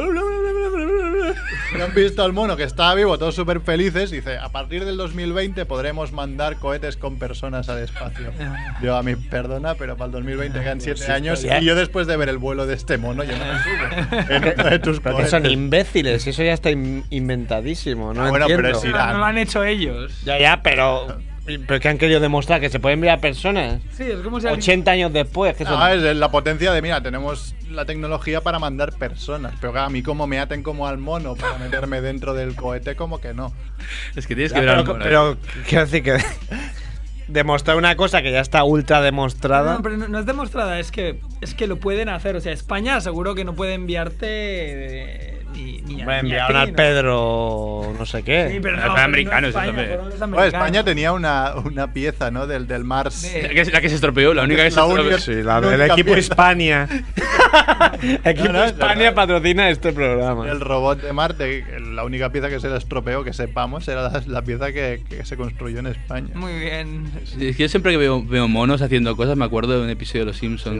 Y han visto al mono que estaba vivo, todos súper felices. Y dice: a partir del 2020 podremos mandar cohetes con personas al espacio. Yo, a mí, perdona, pero para el 2020 quedan 7 años. Y yo, después de ver el vuelo de este mono, yo no me subo en uno de tus Pero que cohetes. son imbéciles, eso ya está inventadísimo. No bueno, entiendo. pero es Irán. No lo han hecho ellos. Ya, pero que han querido demostrar que se pueden enviar personas. Sí, es como si 80 años después. Que son... Es la potencia de, mira, tenemos la tecnología para mandar personas. Pero claro, a mí como me aten como al mono para meterme dentro del cohete, como que no. Es que tienes que ver al mono. Pero quiero decir que demostrar una cosa que ya está ultra demostrada. No, pero no es demostrada, es que lo pueden hacer. O sea, España seguro que no puede enviarte ni enviaron al Pedro no sé qué. Sí, pero no, americanos, España, eso también. fueron los Bueno, americanos. España tenía una pieza, ¿no? Del Mars. La que se estropeó, la única que se estropeó. Sí, la del equipo Hispania. Equipo No, Hispania patrocina este programa. El robot de Marte, la única pieza que se le estropeó, que sepamos, era la pieza que se construyó en España. Muy bien. Es que yo siempre que veo monos haciendo cosas, me acuerdo de un episodio de Los Simpsons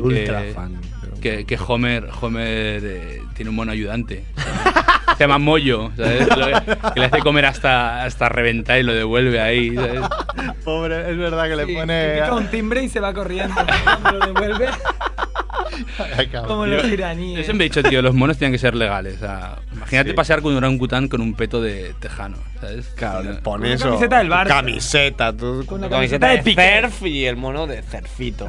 que Homer tiene un mono ayudante. Se llama Moyo, ¿sabes? Que le hace comer hasta reventar y lo devuelve ahí, ¿sabes? Pobre, es verdad que le pone. Pica un timbre y se va corriendo. Cuando lo devuelve. Como los iraníes. Yo siempre he dicho, tío, los monos tienen que ser legales. O sea, imagínate pasear con un orangután con un peto de tejano, ¿sabes? Claro, le Con pones una eso. camiseta del Barça. Camiseta, tú. Con la camiseta camiseta de de Piqué. surf y el mono de cerfito.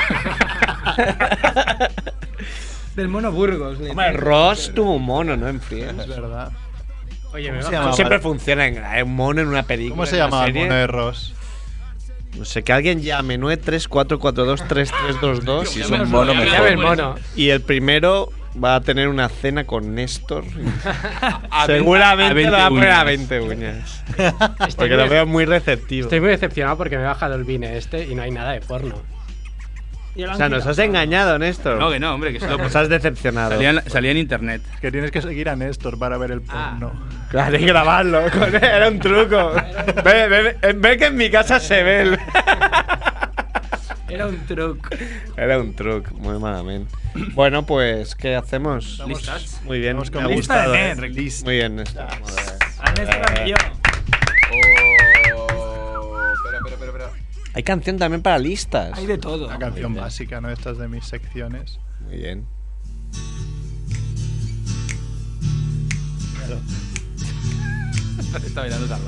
Del mono Burgos. Hombre, Ross tuvo un mono, ¿no? En Frías. Es verdad. Oye, ¿Cómo me se va- llama? Eso siempre funciona en un mono en una película. ¿Cómo se en una llama el serie. mono de Ross? No sé, que alguien llame 934423322. Si es un mono, llame mejor. el mono. Y el primero va a tener una cena con Néstor. A Seguramente 20 lo va a poner a uñas. 20 uñas. Estoy Porque lo muy- veo muy receptivo. Estoy muy decepcionado porque me he bajado el Vine y no hay nada de porno. O sea, nos has engañado, Néstor. No, que no, hombre, que solo Nos has decepcionado. salía en internet. Que tienes que seguir a Néstor para ver el porno. Claro, hay que grabarlo. Era un truco. Ve que en mi casa se ve. Era un truco. Era un truco, muy malamente. Bueno, pues, ¿qué hacemos? ¿Listas? Muy bien, Vamos me con ha lista de gustado. Nerd. Muy bien, Néstor. A Néstor y yo. Espera. Hay canción también para listas. Hay de todo. Una canción básica, ¿no? Estas de mis secciones. Muy bien. Claro. Está mirando Carla.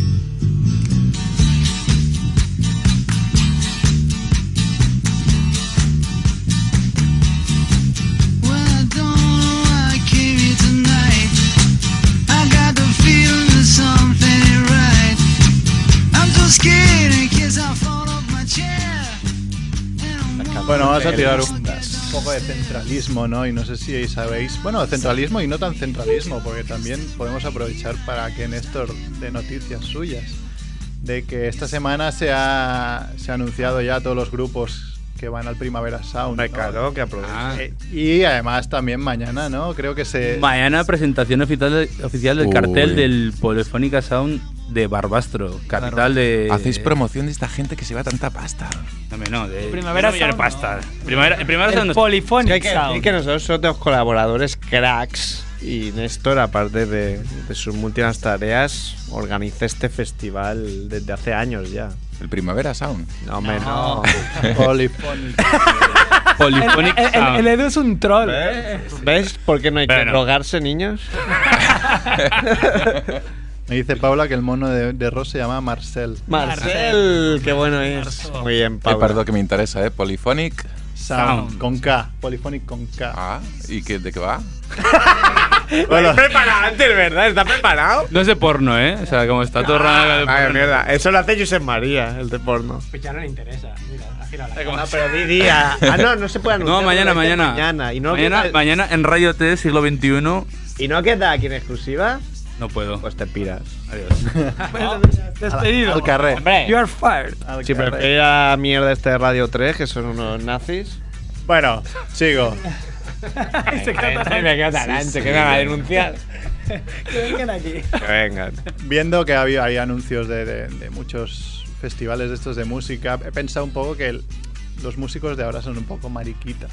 Bueno, vamos a tirar un poco de centralismo, ¿no? Y no sé si sabéis... Bueno, centralismo y no tan centralismo, porque también podemos aprovechar para que Néstor dé noticias suyas. De que esta semana se ha anunciado ya todos los grupos que van al Primavera Sound, ¿no? Claro, que aproveche. Y además también mañana, ¿no? Creo que Mañana presentación oficial del cartel del Polifónica Sound de Barbastro, capital de... Hacéis promoción de esta gente que se va tanta pasta. No, de Primavera de Sound, pasta. ¿no? Primavera Sound. Polifónica Hay que decir que nosotros somos los colaboradores cracks y Néstor, aparte de sus múltiples tareas, organiza este festival desde hace años ya. El Primavera Sound. No, hombre, no. Polifónica. Polifónica Sound. El Edu es un troll. ¿Ves por qué no hay que Bueno. drogarse, niños? Me dice Paula que el mono de Ross se llama Marcel. Marcel, qué bueno es. Muy bien, Pablo. Perdón, que me interesa, ¿eh? Polyphonic Sound. Con K. Polyphonic con K. Ah, ¿y de qué va? Bueno, preparado antes, ¿verdad? ¿Está preparado? No es de porno, ¿eh? O sea, como está todo raro. Ay, mierda. Eso lo hace Josep María, el de porno. Pues ya no le interesa. Mira, gira la No, pero di día. No se puede anunciar. No, mañana. Mañana. Y no queda, Mañana en Radio T, siglo XXI. ¿Y no queda aquí en exclusiva? No puedo. Pues te piras. Adiós. Despedido. Al carrer. You are fired. Al Si carrer. prefieres la mierda este de Radio 3, que son unos nazis. Bueno, sigo. Me quedo talante, que me va a denunciar. Que vengan aquí. Que vengan. Viendo que hay anuncios de muchos festivales de estos de música, he pensado un poco que los músicos de ahora son un poco mariquitas.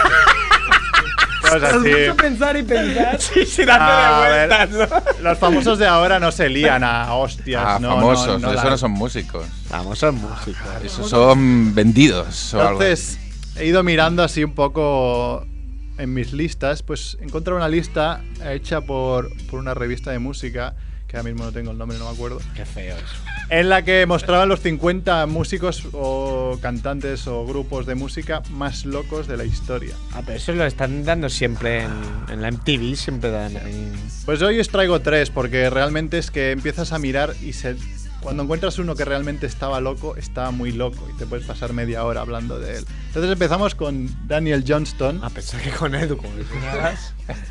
Cosas Es así. mucho pensar y pensar. Sí, A ver, vueltas, ¿no? Los famosos de ahora no se lían a hostias. Ah, no, famosos. no, Eso no son músicos. Vamos a música. Esos son vendidos o algo. Entonces, he ido mirando así un poco en mis listas, pues he encontrado una lista hecha por una revista de música, que ahora mismo no tengo el nombre, no me acuerdo, Qué feo eso. en la que mostraban los 50 músicos o cantantes o grupos de música más locos de la historia. Ah, pero eso lo están dando siempre en la MTV, siempre dan ahí. Pues hoy os traigo 3, porque realmente es que empiezas a mirar y cuando encuentras uno que realmente estaba loco, estaba muy loco y te puedes pasar media hora hablando de él. Entonces empezamos con Daniel Johnston. A pesar que con Edu, como decías.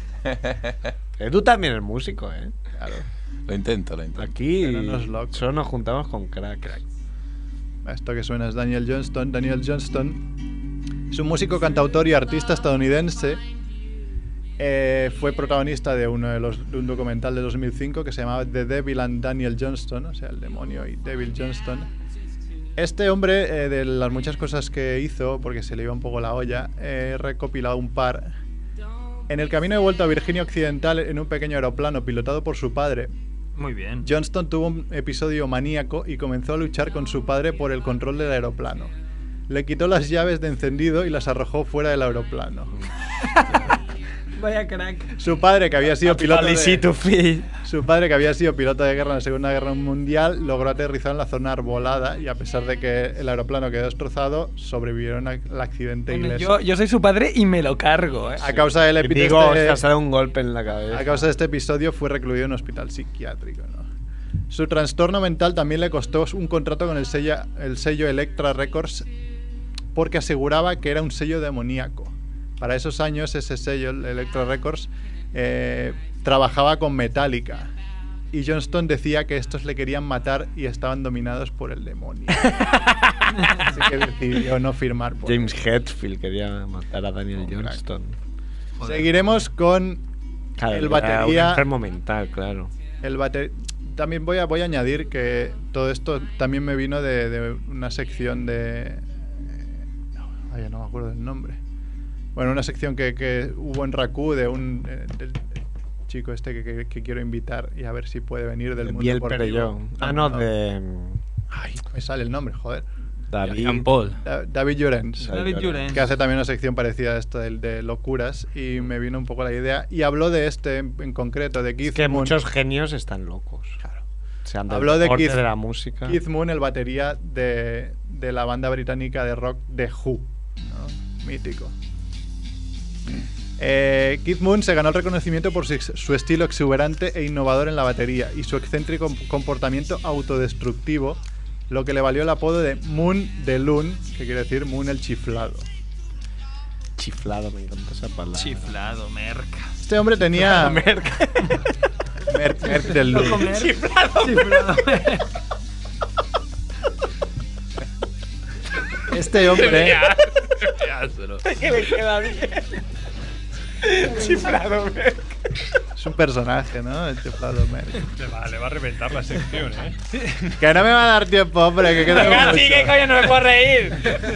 Edu también es músico, ¿eh? Claro. Lo intento. Aquí Pero no es loco. solo nos juntamos con crack. Esto que suena es Daniel Johnston. Daniel Johnston es un músico, cantautor y artista estadounidense. Fue protagonista de un documental de 2005 que se llamaba The Devil and Daniel Johnston, o sea, el demonio y Devil Johnston. Este hombre, de las muchas cosas que hizo, porque se le iba un poco la olla, he recopilado un par. En el camino de vuelta a Virginia Occidental, en un pequeño aeroplano pilotado por su padre, Muy bien. Johnston tuvo un episodio maníaco y comenzó a luchar con su padre por el control del aeroplano. Le quitó las llaves de encendido y las arrojó fuera del aeroplano. Vaya crack. Su padre, que había sido piloto Felicito, su padre, que había sido piloto de guerra en la Segunda Guerra Mundial, logró aterrizar en la zona arbolada y, a pesar de que el aeroplano quedó destrozado, sobrevivieron al accidente Bueno, ileso. yo soy su padre y me lo cargo, ¿eh? A causa del Digo, episodio, Oscar, sale un golpe en la cabeza. a causa de este episodio fue recluido en un hospital psiquiátrico, ¿no? Su trastorno mental también le costó un contrato con el sello Elektra Records, porque aseguraba que era un sello demoníaco. Para esos años, ese sello, el Elektra Records, trabajaba con Metallica. Y Johnston decía que estos le querían matar y estaban dominados por el demonio. Así que decidió no firmar por James Hetfield quería matar a Daniel Johnston. Seguiremos con Claro, el era batería. un enfermo mental, claro. También voy a añadir que todo esto también me vino de una sección de... no me acuerdo del nombre. Bueno, una sección que hubo en Raku del chico este que quiero invitar y a ver si puede venir del mundo Biel deportivo. Perelló. Ah, no, de... Ay, me sale el nombre, joder. Jean Paul. David Llorens. David Llorens. Que hace también una sección parecida a esto de locuras. Y me vino un poco la idea. Y habló de este en concreto, de Keith Es que Moon. muchos genios están locos. Claro. Sean del Habló de deporte, Keith, de la música. Keith Moon, el batería de la banda británica de rock The Who, ¿no? Mítico. Keith Moon se ganó el reconocimiento por su estilo exuberante e innovador en la batería y su excéntrico comportamiento autodestructivo, lo que le valió el apodo de Moon the Loon, que quiere decir Moon el chiflado. Chiflado, me encanta esa palabra. Chiflado, merca. Este hombre tenía... Merca. Merc del Loon. Chiflado. Este hombre... Que le queda bien. Chiflado Merck. Es un personaje, ¿no? El chiflado Merck. Le va a reventar la sección, ¿eh? Que no me va a dar tiempo, hombre, que queda Venga, mucho. sigue, coño, no me puedo reír.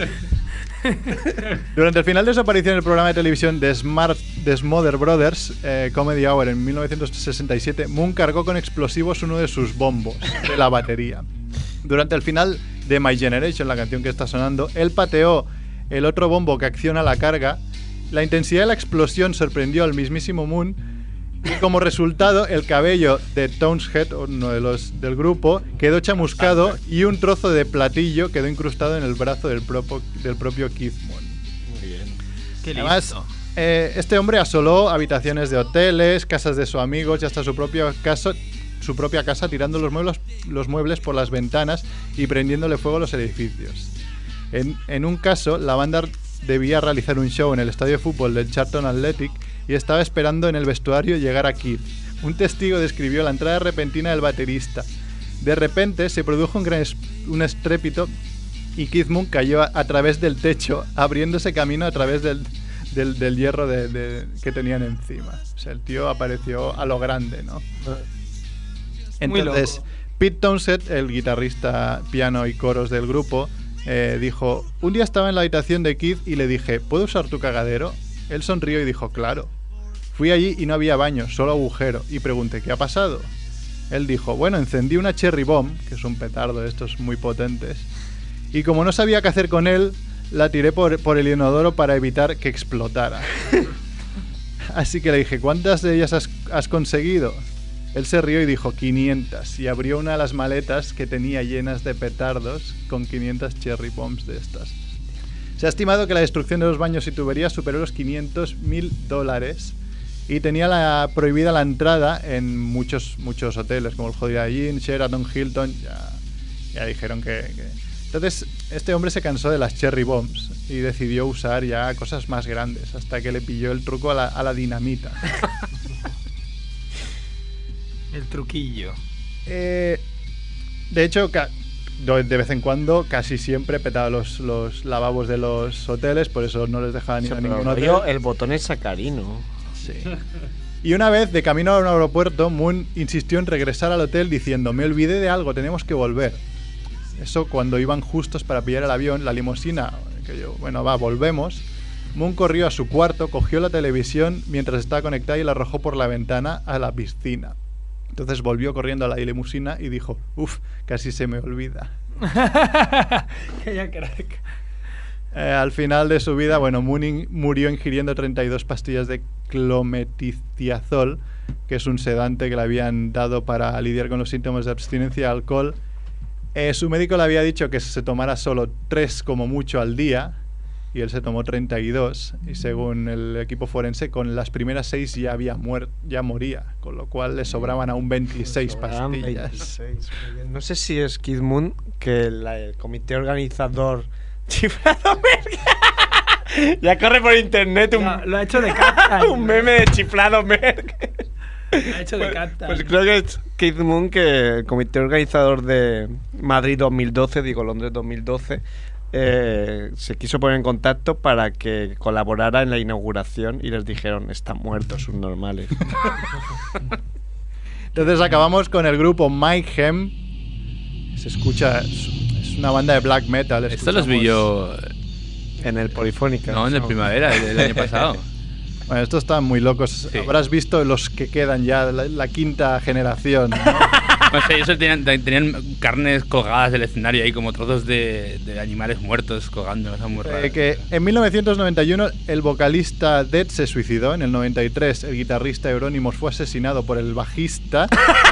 Durante el final de su aparición en el programa de televisión The Smother Brothers Comedy Hour en 1967, Moon cargó con explosivos uno de sus bombos de la batería. Durante el final de My Generation, la canción que está sonando, él pateó el otro bombo que acciona la carga. La intensidad de la explosión sorprendió al mismísimo Moon y como resultado el cabello de Townshend, uno de los del grupo, quedó chamuscado y un trozo de platillo quedó incrustado en el brazo del propio Keith Moon. Muy bien. Qué listo. Además, este hombre asoló habitaciones de hoteles, casas de sus amigos y hasta su propia casa tirando los muebles por las ventanas y prendiéndole fuego a los edificios. En un caso, la banda debía realizar un show en el estadio de fútbol del Charlton Athletic y estaba esperando en el vestuario llegar a Keith. Un testigo describió la entrada repentina del baterista. De repente se produjo un estrépito y Keith Moon cayó a través del techo, abriéndose camino a través del hierro que tenían encima. O sea, el tío apareció a lo grande, ¿no? Entonces, Pete Townshend, el guitarrista, piano y coros del grupo, dijo: un día estaba en la habitación de Keith y le dije, ¿puedo usar tu cagadero? Él sonrió y dijo, claro. Fui allí y no había baño, solo agujero, y pregunté, ¿qué ha pasado? Él dijo, bueno, encendí una cherry bomb, que es un petardo de estos muy potentes, y como no sabía qué hacer con él, la tiré por el inodoro para evitar que explotara. Así que le dije, ¿cuántas de ellas has conseguido? Él se rió y dijo 500 y abrió una de las maletas que tenía llenas de petardos con 500 cherry bombs de estas. Se ha estimado que la destrucción de los baños y tuberías superó los $500,000 y tenía prohibida la entrada en muchos hoteles como el Holiday Inn, Sheraton, Hilton. Ya dijeron que... Entonces este hombre se cansó de las cherry bombs y decidió usar ya cosas más grandes hasta que le pilló el truco a la dinamita. El truquillo. De hecho, de vez en cuando, casi siempre petaba los lavabos de los hoteles, por eso no les dejaba ir a ningún hotel. El botón es sacarino. Sí. Y una vez, de camino a un aeropuerto, Moon insistió en regresar al hotel diciendo, me olvidé de algo, tenemos que volver. Eso cuando iban justos para pillar el avión, la limusina, volvemos. Moon corrió a su cuarto, cogió la televisión mientras estaba conectada y la arrojó por la ventana a la piscina. Entonces volvió corriendo a la limusina y dijo, casi se me olvida. Al final de su vida, Moon murió ingiriendo 32 pastillas de clometiazol, que es un sedante que le habían dado para lidiar con los síntomas de abstinencia de alcohol. Su médico le había dicho que se tomara solo 3 como mucho al día, y él se tomó 32, y según el equipo forense, con las primeras 6 ya moría, con lo cual le sobraban aún 26 pastillas. 26. No sé si es Keith Moon, que el comité organizador chiflado Merck ya corre por internet lo ha hecho de Captain. un meme de chiflado Merck. Lo ha hecho de Captain. Pues creo que es Keith Moon, que el comité organizador de Madrid 2012, Londres 2012, se quiso poner en contacto para que colaborara en la inauguración y les dijeron, están muertos, subnormales. Entonces acabamos con el grupo Mayhem. Se escucha, es una banda de black metal. Esto los vi yo en el Polifónica. No, en el Primavera del año pasado. Bueno, estos están muy locos. Sí. Habrás visto los que quedan ya, la quinta generación, ¿no? No sé, ellos tenían carnes colgadas del escenario ahí, como trozos de animales muertos colgando. Eso es muy raro. Que en 1991 el vocalista Dead se suicidó. En el 93 el guitarrista Euronymous fue asesinado por el bajista.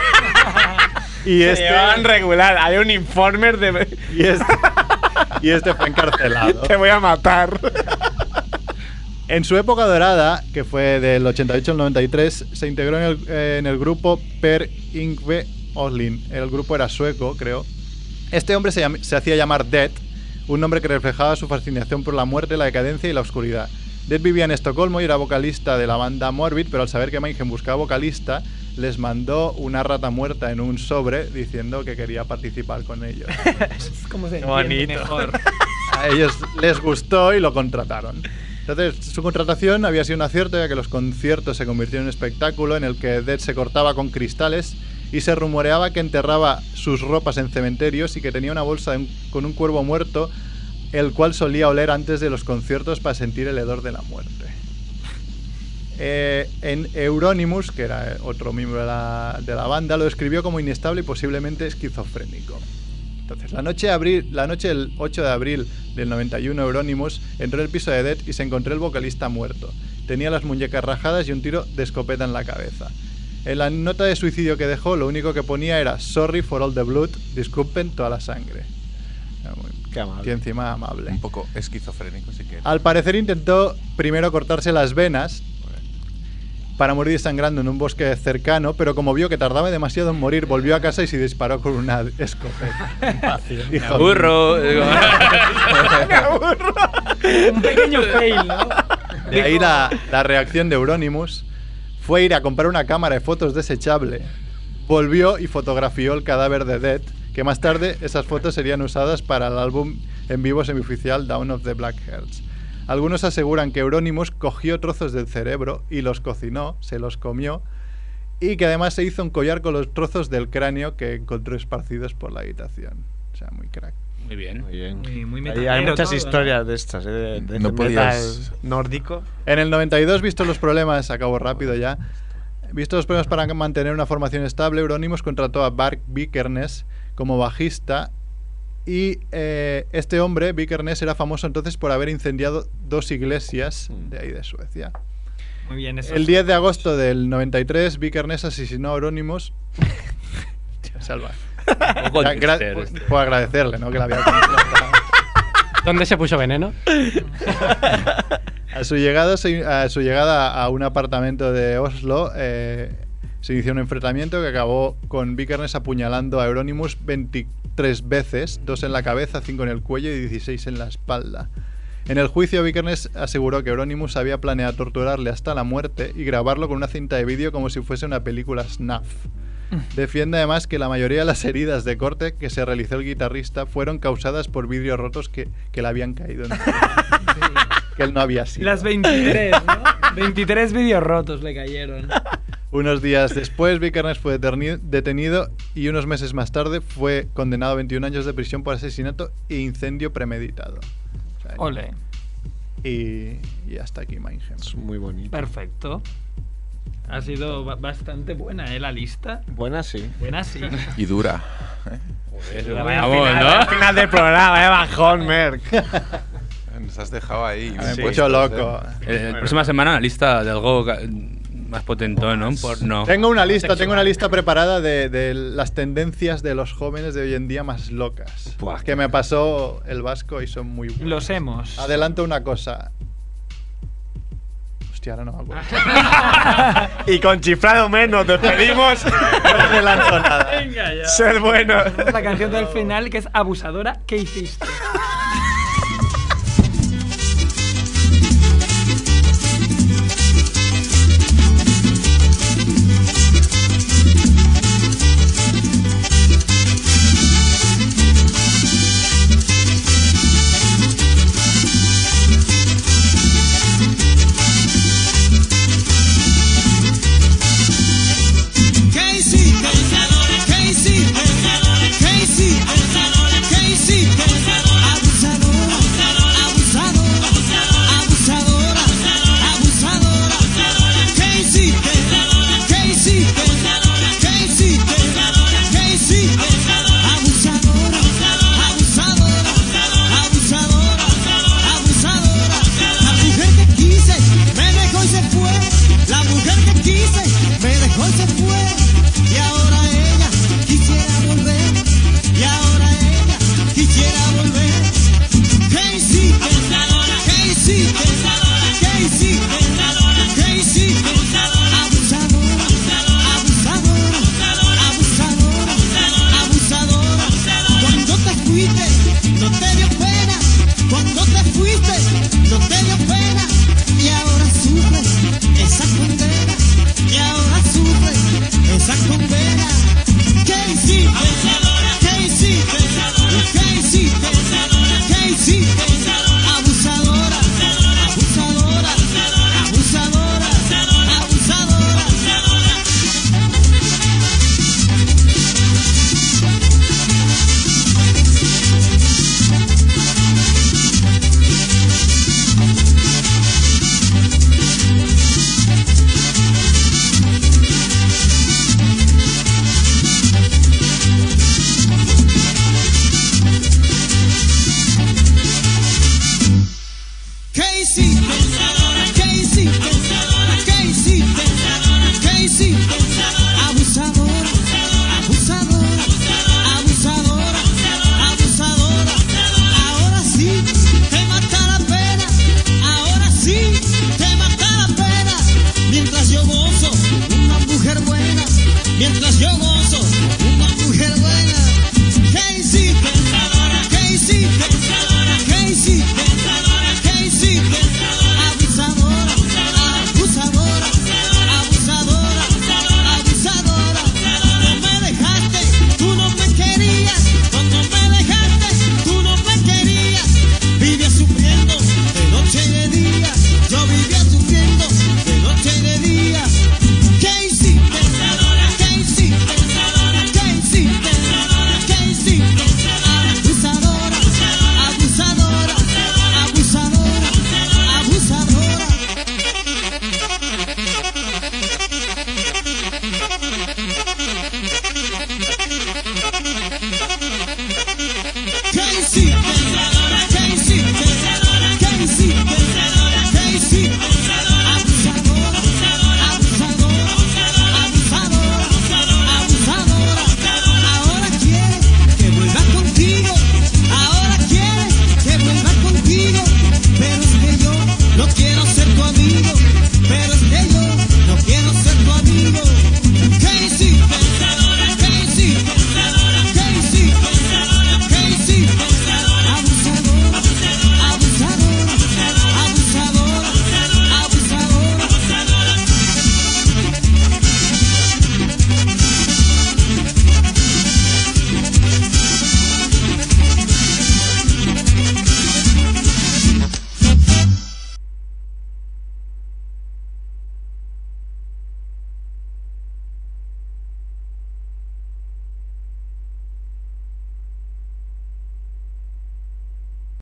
Y Se llevaban regular. Hay un informer de... Y este fue encarcelado. Te voy a matar. En su época dorada, que fue del 88 al 93, se integró en el grupo Per Yngve Oslin. El grupo era sueco, creo. Este hombre se hacía llamar Dead, un nombre que reflejaba su fascinación por la muerte, la decadencia y la oscuridad. Dead vivía en Estocolmo y era vocalista de la banda Morbid, pero al saber que Mayhem buscaba vocalista, les mandó una rata muerta en un sobre diciendo que quería participar con ellos. Es como se entiende mejor. A ellos les gustó y lo contrataron. Entonces, su contratación había sido un acierto, ya que los conciertos se convirtieron en un espectáculo en el que Dead se cortaba con cristales y se rumoreaba que enterraba sus ropas en cementerios y que tenía una bolsa con un cuervo muerto, el cual solía oler antes de los conciertos para sentir el hedor de la muerte. En Euronymous, que era otro miembro de la banda, lo describió como inestable y posiblemente esquizofrénico. Entonces, la noche del 8 de abril del 91, Euronymous entró en el piso de Dead y se encontró el vocalista muerto. Tenía las muñecas rajadas y un tiro de escopeta en la cabeza. En la nota de suicidio que dejó, lo único que ponía era "Sorry for all the blood, disculpen toda la sangre". Qué amable. Y encima amable. Un poco esquizofrénico, si quieres. Al parecer intentó primero cortarse las venas para morir sangrando en un bosque cercano, pero como vio que tardaba demasiado en morir, volvió a casa y se disparó con una escopeta. Me aburro. Un pequeño fail, ¿no? De ahí la reacción de Euronymous fue ir a comprar una cámara de fotos desechable. Volvió y fotografió el cadáver de Dead, que más tarde esas fotos serían usadas para el álbum en vivo semioficial Dawn of the Black Hearts. Algunos aseguran que Euronymous cogió trozos del cerebro y los cocinó, se los comió, y que además se hizo un collar con los trozos del cráneo que encontró esparcidos por la habitación. O sea, muy crack. Muy bien. Muy bien. Muy Hay metalero muchas todo, historias ¿no? de estas, de No metal podías- nórdico. En el 92, visto los problemas, acabo rápido ya, visto los problemas para mantener una formación estable, Euronymous contrató a Bart Vikernes como bajista. Y este hombre, Vikernes, era famoso entonces por haber incendiado 2 iglesias de ahí de Suecia. Muy bien, eso El es- 10 de agosto del 93, Vikernes asesinó a Euronymous. Tío, salva. Un poco trister esto. Puedo agradecerle, ¿no? Que la había contratado. ¿Dónde se puso veneno? A su llegada a un apartamento de Oslo, se inició un enfrentamiento que acabó con Vikernes apuñalando a Euronymous 23 veces, 2 en la cabeza, 5 en el cuello y 16 en la espalda. En el juicio, Vikernes aseguró que Euronymous había planeado torturarle hasta la muerte y grabarlo con una cinta de vídeo como si fuese una película snuff. Defiende además que la mayoría de las heridas de corte que se realizó el guitarrista fueron causadas por vidrios rotos que le habían caído en que él no había sido. Las 23, ¿no? 23 vídeos rotos le cayeron. Unos días después, Vikernes fue detenido y unos meses más tarde fue condenado a 21 años de prisión por asesinato e incendio premeditado. O sea, Ole. y hasta aquí Mayhem. Es muy bonito. Perfecto. Ha sido bastante buena, la lista. Buena, sí. Buena, sí. Y dura. Vamos, ¿no? Al final del programa, bajón, Merck. Nos has dejado ahí. Me he Sí. puesto loco. La próxima semana la lista de algo más potentón, ¿no? No. Tengo una lista preparada de las tendencias de los jóvenes de hoy en día más locas. Buah, que me pasó el vasco y son muy buenos. Los hemos. Adelanto una cosa. Hostia, ahora no me acuerdo. Y con chiflado menos, despedimos. No adelanto nada. Venga ya. Ser bueno. La canción del final que es abusadora, ¿qué hiciste?